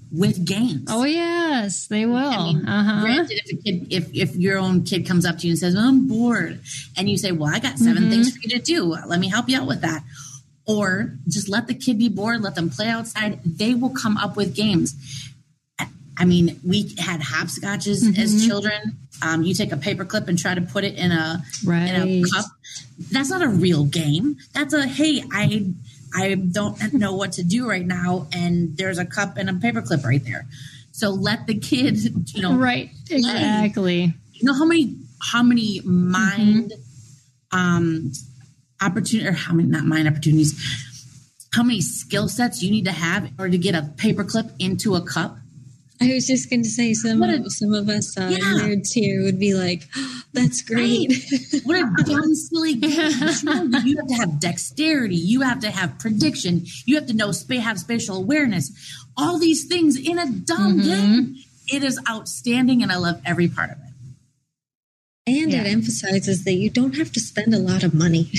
with games. Oh yes, they will. I mean, uh-huh. Granted, if a kid, if if your own kid comes up to you and says, "I'm bored," and you say, "Well, I got seven mm-hmm. things for you to do. Let me help you out with that," or just let the kid be bored, let them play outside. They will come up with games. I mean, we had hopscotches mm-hmm. as children. Um, you take a paper clip and try to put it in a right. in a cup. That's not a real game. That's a hey, I I don't know what to do right now, and there's a cup and a paper clip right there. So let the kid, you know, right, exactly. Play. You know how many how many mind mm-hmm. um, opportunity or how many not mind opportunities, how many skill sets you need to have in order to get a paper clip into a cup. I was just going to say some a, of, some of us uh, yeah. nerds here would be like, oh, "That's great! Right. What a dumb, silly game!" You have to have dexterity. You have to have prediction. You have to know have spatial awareness. All these things in a dumb mm-hmm. game. It is outstanding, and I love every part of it. And yeah. it emphasizes that you don't have to spend a lot of money.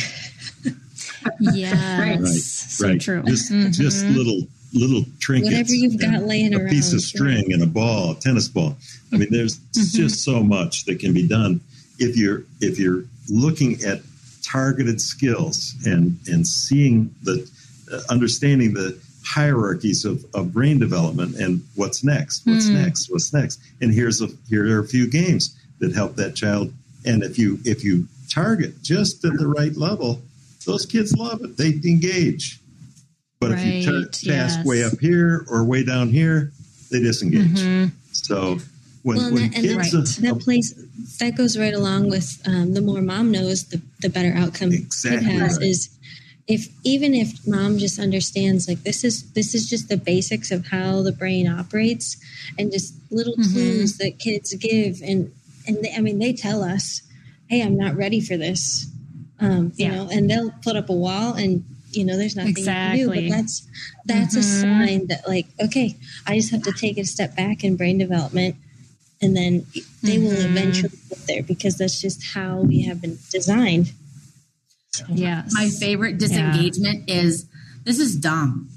Yes, right, so right. true. Just, mm-hmm. just little. little trinkets, whatever you've got laying a around, piece of string right. and a ball, a tennis ball. I mean, there's mm-hmm. just so much that can be done if you're if you're looking at targeted skills and and seeing the uh, understanding the hierarchies of, of brain development and what's next, what's mm. next, what's next. And here's a here are a few games that help that child. And if you if you target just at the right level, those kids love it. They engage. But right, if you tar- task yes. way up here or way down here, they disengage. Mm-hmm. So when, well, when and that, kids and that, uh, that plays that goes right along with um, the more mom knows, the, the better outcome exactly kid has. Right. Is if even if mom just understands like this is this is just the basics of how the brain operates, and just little mm-hmm. clues that kids give, and and they, I mean they tell us, "Hey, I'm not ready for this," um, you yeah. know, and they'll put up a wall and. You know, there's nothing exactly. you can do, but that's that's mm-hmm. a sign that, like, okay, I just have to take a step back in brain development, and then they mm-hmm. will eventually get there because that's just how we have been designed. So. Yes. My favorite disengagement yeah. is this is dumb.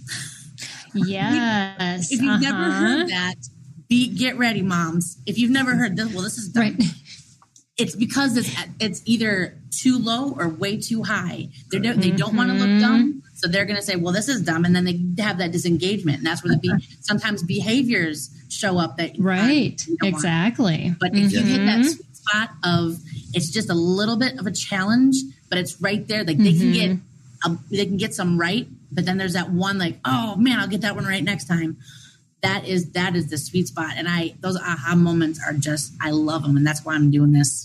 Yes. If you've uh-huh. never heard that, be get ready, moms. If you've never heard this, well, this is dumb. Right. It's because it's it's either too low or way too high. They don't they don't mm-hmm. want to look dumb, so they're going to say, "Well, this is dumb," and then they have that disengagement, and that's where the be- sometimes behaviors show up that right uh, exactly. Want. But if mm-hmm. you hit that sweet spot of it's just a little bit of a challenge, but it's right there. Like they mm-hmm. can get a, they can get some right, but then there's that one like, "Oh man, I'll get that one right next time." That is that is the sweet spot, and I those aha moments are just I love them, and that's why I'm doing this.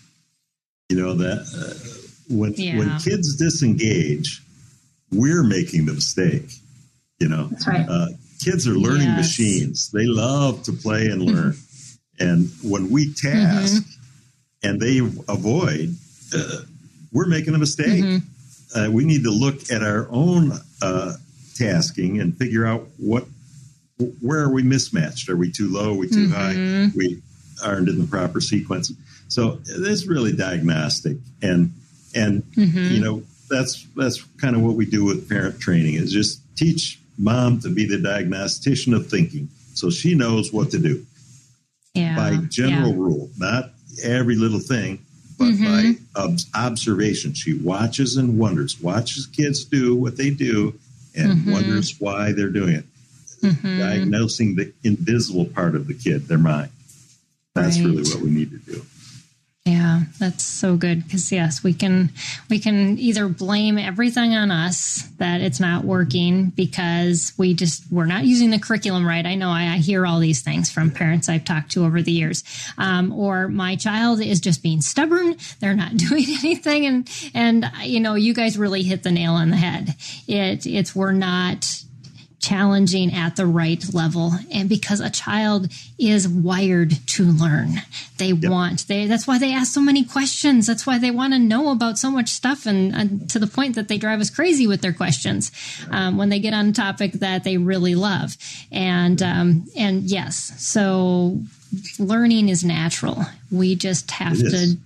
You know that uh, when yeah. when kids disengage, we're making the mistake. You know, that's right. Uh, kids are learning yes. machines; they love to play and learn. And when we task mm-hmm. and they avoid, uh, we're making a mistake. Mm-hmm. Uh, we need to look at our own uh, tasking and figure out what. Where are we mismatched? Are we too low? Are we too mm-hmm. high? We aren't in the proper sequence. So it's really diagnostic, and and mm-hmm. you know that's that's kind of what we do with parent training is just teach mom to be the diagnostician of thinking, so she knows what to do yeah. by general yeah. rule, not every little thing, but mm-hmm. by ob- observation. She watches and wonders, watches kids do what they do, and mm-hmm. wonders why they're doing it. Mm-hmm. Diagnosing the invisible part of the kid, their mind. That's right. really what we need to do. Yeah, that's so good because yes, we can we can either blame everything on us that it's not working because we just we're not using the curriculum right. I know I, I hear all these things from parents I've talked to over the years, um, or my child is just being stubborn. They're not doing anything, and and you know, you guys really hit the nail on the head. It it's we're not challenging at the right level, and because a child is wired to learn, they yep. want they that's why they ask so many questions. That's why they want to know about so much stuff, and, and to the point that they drive us crazy with their questions um, when they get on a topic that they really love. And um, and yes, so learning is natural. We just have to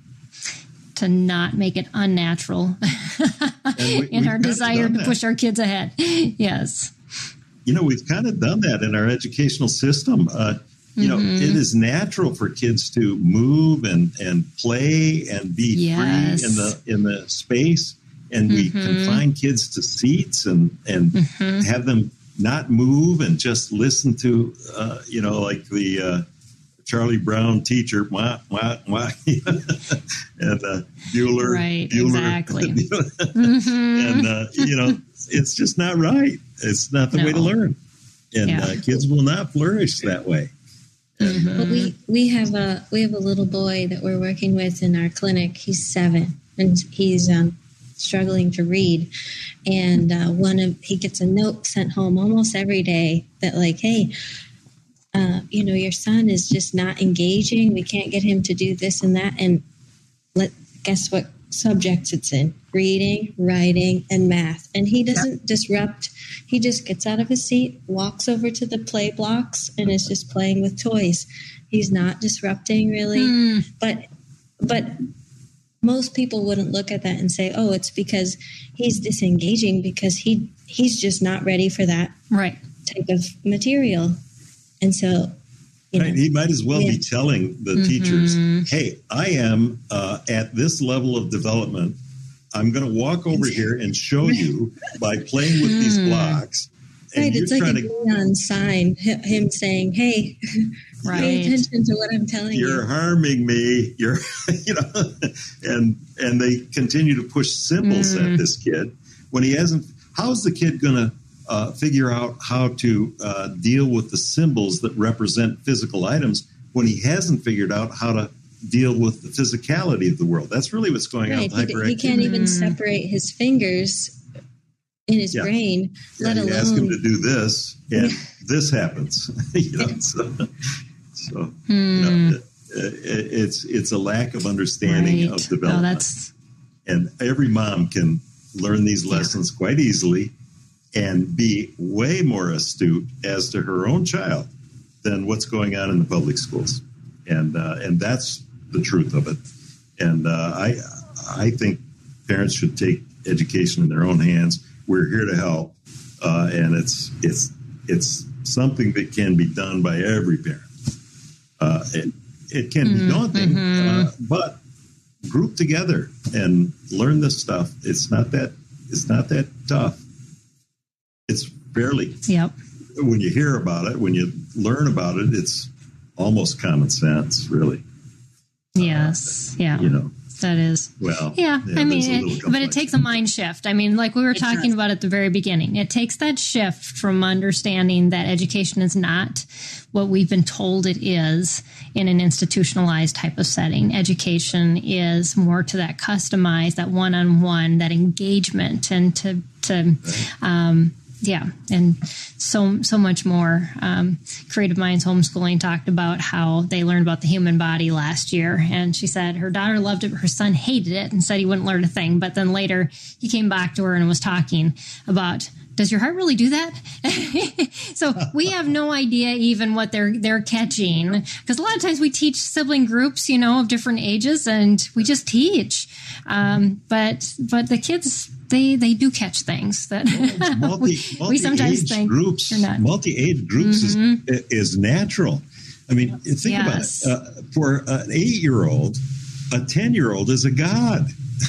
to not make it unnatural we, in our desire to push our kids ahead. Yes. you know, we've kind of done that in our educational system. Uh, you mm-hmm. know, it is natural for kids to move and, and play and be yes. free in the in the space. And we mm-hmm. confine kids to seats and, and mm-hmm. have them not move and just listen to, uh, you know, like the uh, Charlie Brown teacher, wah, wah, wah, and uh, Bueller. Right, Bueller, exactly. mm-hmm. And, uh, you know, it's just not right. It's not the no. way to learn. And yeah. uh, kids will not flourish that way. And, mm-hmm. But we, we, have a, we have a little boy that we're working with in our clinic. He's seven, and he's um, struggling to read. And uh, one of he gets a note sent home almost every day that, like, hey, uh, you know, your son is just not engaging. We can't get him to do this and that. And let guess what subjects it's in? Reading, writing, and math. And he doesn't disrupt. He just gets out of his seat, walks over to the play blocks, and is just playing with toys. He's not disrupting, really. Mm. But but most people wouldn't look at that and say, oh, it's because he's disengaging because he he's just not ready for that right. type of material. And so, you know, right. He might as well yeah. be telling the mm-hmm. teachers, hey, I am uh, at this level of development. I'm going to walk over here and show you by playing with these blocks. And right. It's like a to, neon sign, him saying, hey, right. pay attention to what I'm telling you're you. You're harming me. You're, you know, and and they continue to push symbols mm. at this kid when he hasn't. How's the kid going to uh, figure out how to uh, deal with the symbols that represent physical items when he hasn't figured out how to deal with the physicality of the world? That's really what's going right. on with he, hyperactivity. He can't even separate his fingers in his yeah. brain, yeah, let you alone ask him to do this, and this happens. you know, so, so hmm. you know, it, it, it's it's a lack of understanding right. of development. Oh, that's... And every mom can learn these lessons yeah. quite easily and be way more astute as to her own child than what's going on in the public schools. And uh, and that's the truth of it. And uh, I I think parents should take education in their own hands. We're here to help, uh, and it's it's it's something that can be done by every parent. Uh, it it can mm-hmm. be daunting, mm-hmm. uh, but group together and learn this stuff. It's not that it's not that tough. It's fairly. Yep. When you hear about it, when you learn about it, it's almost common sense, really. Yes. Uh, yeah. You know. That is. Well, yeah, yeah I mean, it, but it takes a mind shift. I mean, like we were talking about at the very beginning, it takes that shift from understanding that education is not what we've been told it is in an institutionalized type of setting. Education is more to that customized, that one-on-one, that engagement, and to, to, um, yeah, and so so much more. Um, Creative Minds Homeschooling talked about how they learned about the human body last year, and she said her daughter loved it, but her son hated it and said he wouldn't learn a thing. But then later he came back to her and was talking about, does your heart really do that? So we have no idea even what they're they're catching, because a lot of times we teach sibling groups, you know, of different ages, and we just teach. Um, but but the kids, they they do catch things that multi, we, multi we sometimes age think groups, they're not. Multi-age groups mm-hmm. is is natural. I mean, think yes. about it. Uh, for an eight-year-old, a ten-year-old is a god.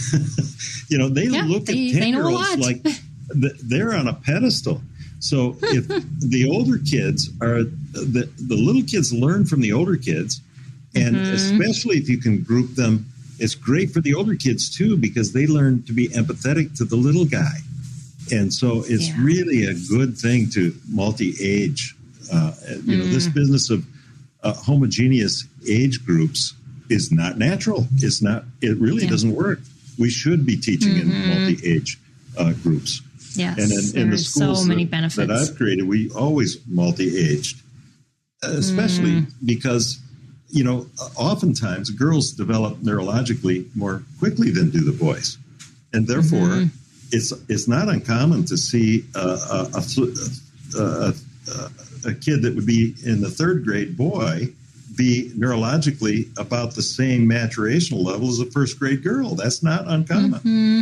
You know, they yeah, look they, at ten-year-olds like they're on a pedestal. So if the older kids are the the little kids learn from the older kids, and mm-hmm. especially if you can group them. It's great for the older kids, too, because they learn to be empathetic to the little guy. And so it's yeah. really a good thing to multi-age. Uh, you know, mm. this business of uh, homogeneous age groups is not natural. It's not. It really yeah. doesn't work. We should be teaching mm-hmm. in multi-age uh, groups. Yes, and in, in the schools so many that, benefits. that I've created, we always multi-aged, especially mm. because... You know, oftentimes girls develop neurologically more quickly than do the boys, and therefore, mm-hmm. it's it's not uncommon to see a, a, a, a, a kid that would be in the third grade boy be neurologically about the same maturational level as a first grade girl. That's not uncommon. Mm-hmm.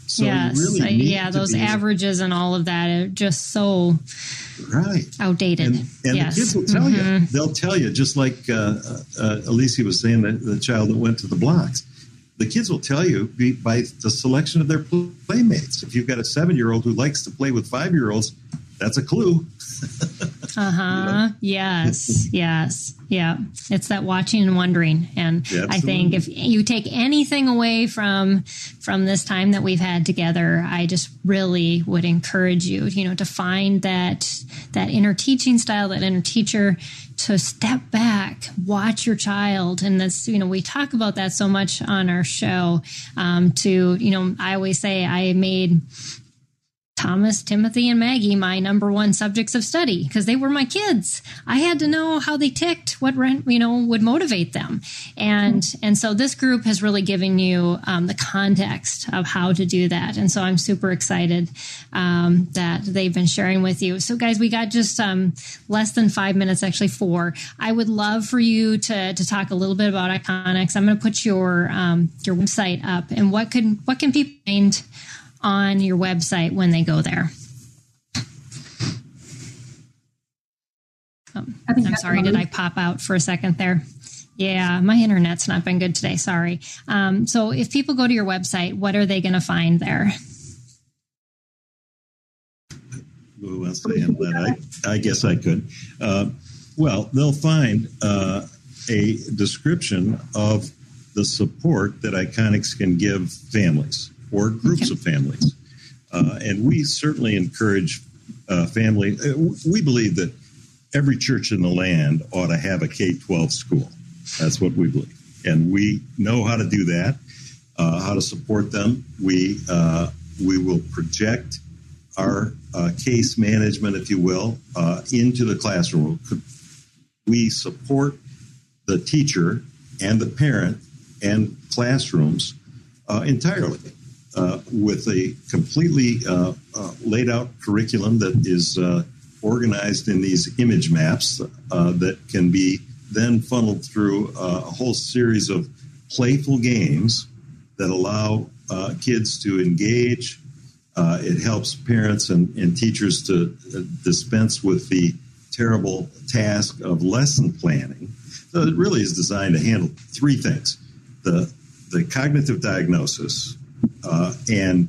So yes. you really I, need yeah, to those be, averages and all of that are just so right. outdated. And, and yes. the kids will tell mm-hmm. you. They'll tell you, just like uh, uh, Alicia was saying, that the child that went to the blocks. The kids will tell you by the selection of their playmates. If you've got a seven-year-old who likes to play with five-year-olds, that's a clue. uh-huh. You know? Yes. Yes. Yeah. It's that watching and wondering. And Absolutely. I think if you take anything away from from this time that we've had together, I just really would encourage you, you know, to find that that inner teaching style, that inner teacher, to step back, watch your child. And that's, you know, we talk about that so much on our show. Um, to, you know, I always say I made Thomas, Timothy, and Maggie my number one subjects of study because they were my kids. I had to know how they ticked, what, you know, would motivate them. And and so this group has really given you um, the context of how to do that. And so I'm super excited um, that they've been sharing with you. So guys, we got just um, less than five minutes, actually four. I would love for you to to talk a little bit about Iconics. I'm going to put your um, your website up, and what could what can people find on your website when they go there? Oh, I'm sorry, did I pop out for a second there? Yeah, my internet's not been good today. Sorry. Um, so if people go to your website, what are they going to find there? Who wants to handle that? I, I guess I could. Uh, well, they'll find uh, a description of the support that Iconics can give families or groups okay. of families. Uh, and we certainly encourage uh, family. Uh, we believe that every church in the land ought to have a K twelve school. That's what we believe. And we know how to do that, uh, how to support them. We, uh, we will project our uh, case management, if you will, uh, into the classroom. We support the teacher and the parent and classrooms uh, entirely. Uh, with a completely uh, uh, laid out curriculum that is uh, organized in these image maps uh, that can be then funneled through uh, a whole series of playful games that allow uh, kids to engage. Uh, it helps parents and, and teachers to uh, dispense with the terrible task of lesson planning. So it really is designed to handle three things: the the cognitive diagnosis, Uh, and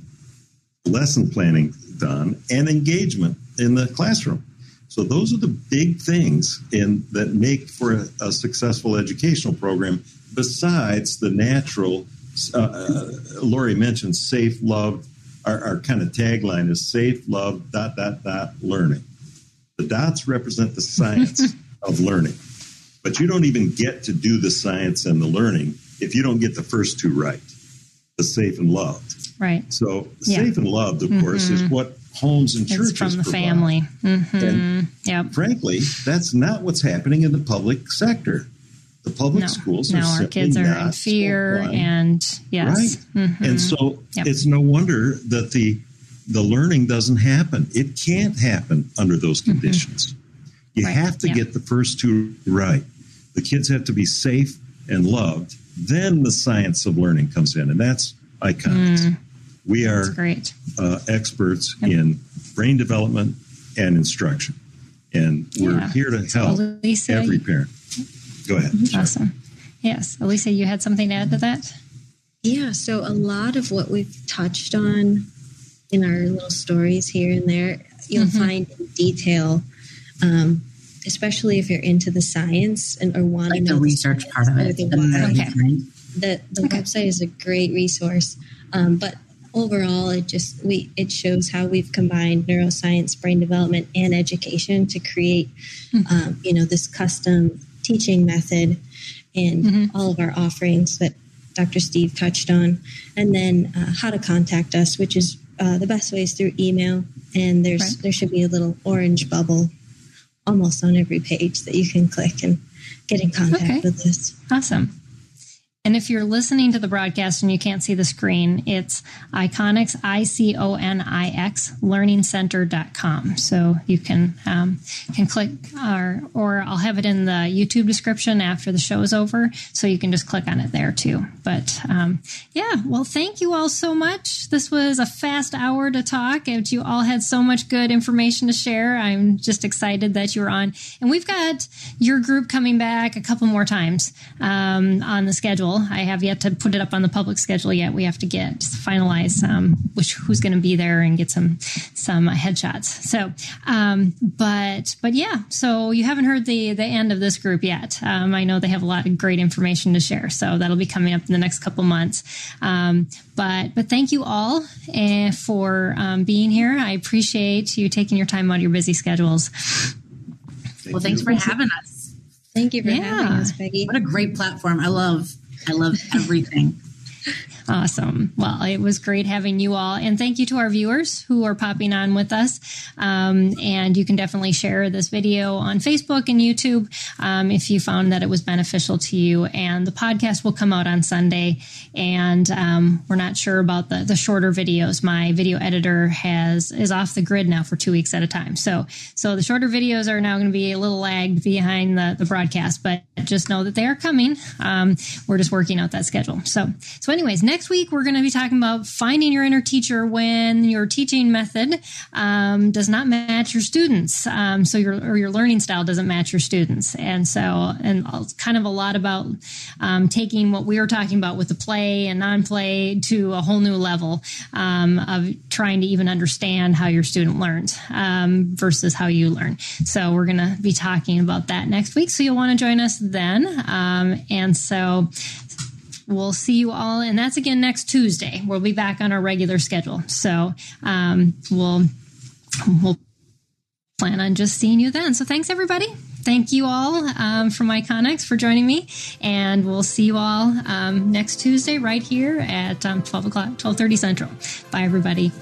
lesson planning done, and engagement in the classroom. So those are the big things in that make for a, a successful educational program, besides the natural, uh, uh, Lori mentioned safe, love. Our, our kind of tagline is safe, love, dot, dot, dot, learning. The dots represent the science of learning. But you don't even get to do the science and the learning if you don't get the first two right. The safe and loved. Right. So yeah. safe and loved, of mm-hmm. course, is what homes and churches it's from the provide. family. Mm-hmm. And yep. frankly, that's not what's happening in the public sector. The public no. schools no, are our kids are in fear and yes. Right. Mm-hmm. And so yep. it's no wonder that the the learning doesn't happen. It can't happen under those conditions. Mm-hmm. You right. have to yeah. get the first two right. The kids have to be safe and loved. Then the science of learning comes in, and that's Iconics. Mm. We are great. Uh, experts yep. in brain development and instruction, and we're yeah. here to help so Elisa, every parent. Go ahead. Awesome. Yes. Elisa, you had something to add to that? Yeah, so a lot of what we've touched on in our little stories here and there, you'll mm-hmm. find in detail, um, especially if you're into the science and or want like to know the research part of it. The, okay. the, the okay. website is a great resource, um, but overall, it just we it shows how we've combined neuroscience, brain development, and education to create, mm-hmm. um, you know, this custom teaching method and mm-hmm. all of our offerings that Doctor Steve touched on, and then uh, how to contact us, which is uh, the best way is through email. And there's right. there should be a little orange bubble almost on every page that you can click and get in contact okay. with us. Awesome. And if you're listening to the broadcast and you can't see the screen, it's Iconix, I C O N I X, learning center dot com. So you can um, can click, or, or I'll have it in the YouTube description after the show is over, so you can just click on it there too. But um, yeah, well, thank you all so much. This was a fast hour to talk, and you all had so much good information to share. I'm just excited that you were on. And we've got your group coming back a couple more times um, on the schedule. I have yet to put it up on the public schedule yet. We have to get finalize um, which who's going to be there and get some some uh, headshots. So, um, but but yeah. So you haven't heard the the end of this group yet. Um, I know they have a lot of great information to share. So that'll be coming up in the next couple months. Um, but but thank you all uh, for um, being here. I appreciate you taking your time out of your busy schedules. Thank well, thanks you. for having us. Thank you for Yeah. having us, Peggy. What a great platform. I love, I love everything. Awesome. Well, it was great having you all. And thank you to our viewers who are popping on with us. Um, and you can definitely share this video on Facebook and YouTube um, if you found that it was beneficial to you. And the podcast will come out on Sunday. And um, we're not sure about the, the shorter videos. My video editor has is off the grid now for two weeks at a time. So so the shorter videos are now going to be a little lagged behind the, the broadcast. But just know that they are coming. Um, we're just working out that schedule. So, so anyways, next week, we're going to be talking about finding your inner teacher when your teaching method um, does not match your students. Um, so your or your learning style doesn't match your students. And so, and kind of a lot about um, taking what we were talking about with the play and non-play to a whole new level um, of trying to even understand how your student learns um, versus how you learn. So we're going to be talking about that next week. So you'll want to join us then. Um, and so we'll see you all. And that's again next Tuesday. We'll be back on our regular schedule. So um, we'll we'll plan on just seeing you then. So thanks, everybody. Thank you all um, from Iconix for joining me. And we'll see you all um, next Tuesday right here at um, twelve o'clock, twelve thirty Central. Bye, everybody.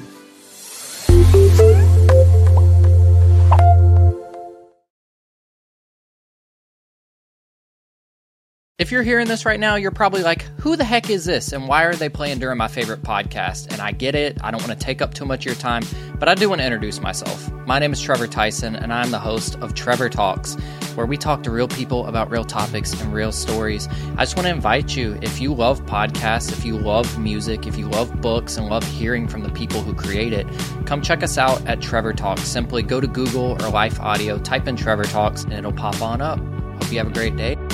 If you're hearing this right now, you're probably like, who the heck is this? And why are they playing during my favorite podcast? And I get it. I don't want to take up too much of your time, but I do want to introduce myself. My name is Trevor Tyson, and I'm the host of Trevor Talks, where we talk to real people about real topics and real stories. I just want to invite you, if you love podcasts, if you love music, if you love books and love hearing from the people who create it, come check us out at Trevor Talks. Simply go to Google or Life Audio, type in Trevor Talks, and it'll pop on up. Hope you have a great day.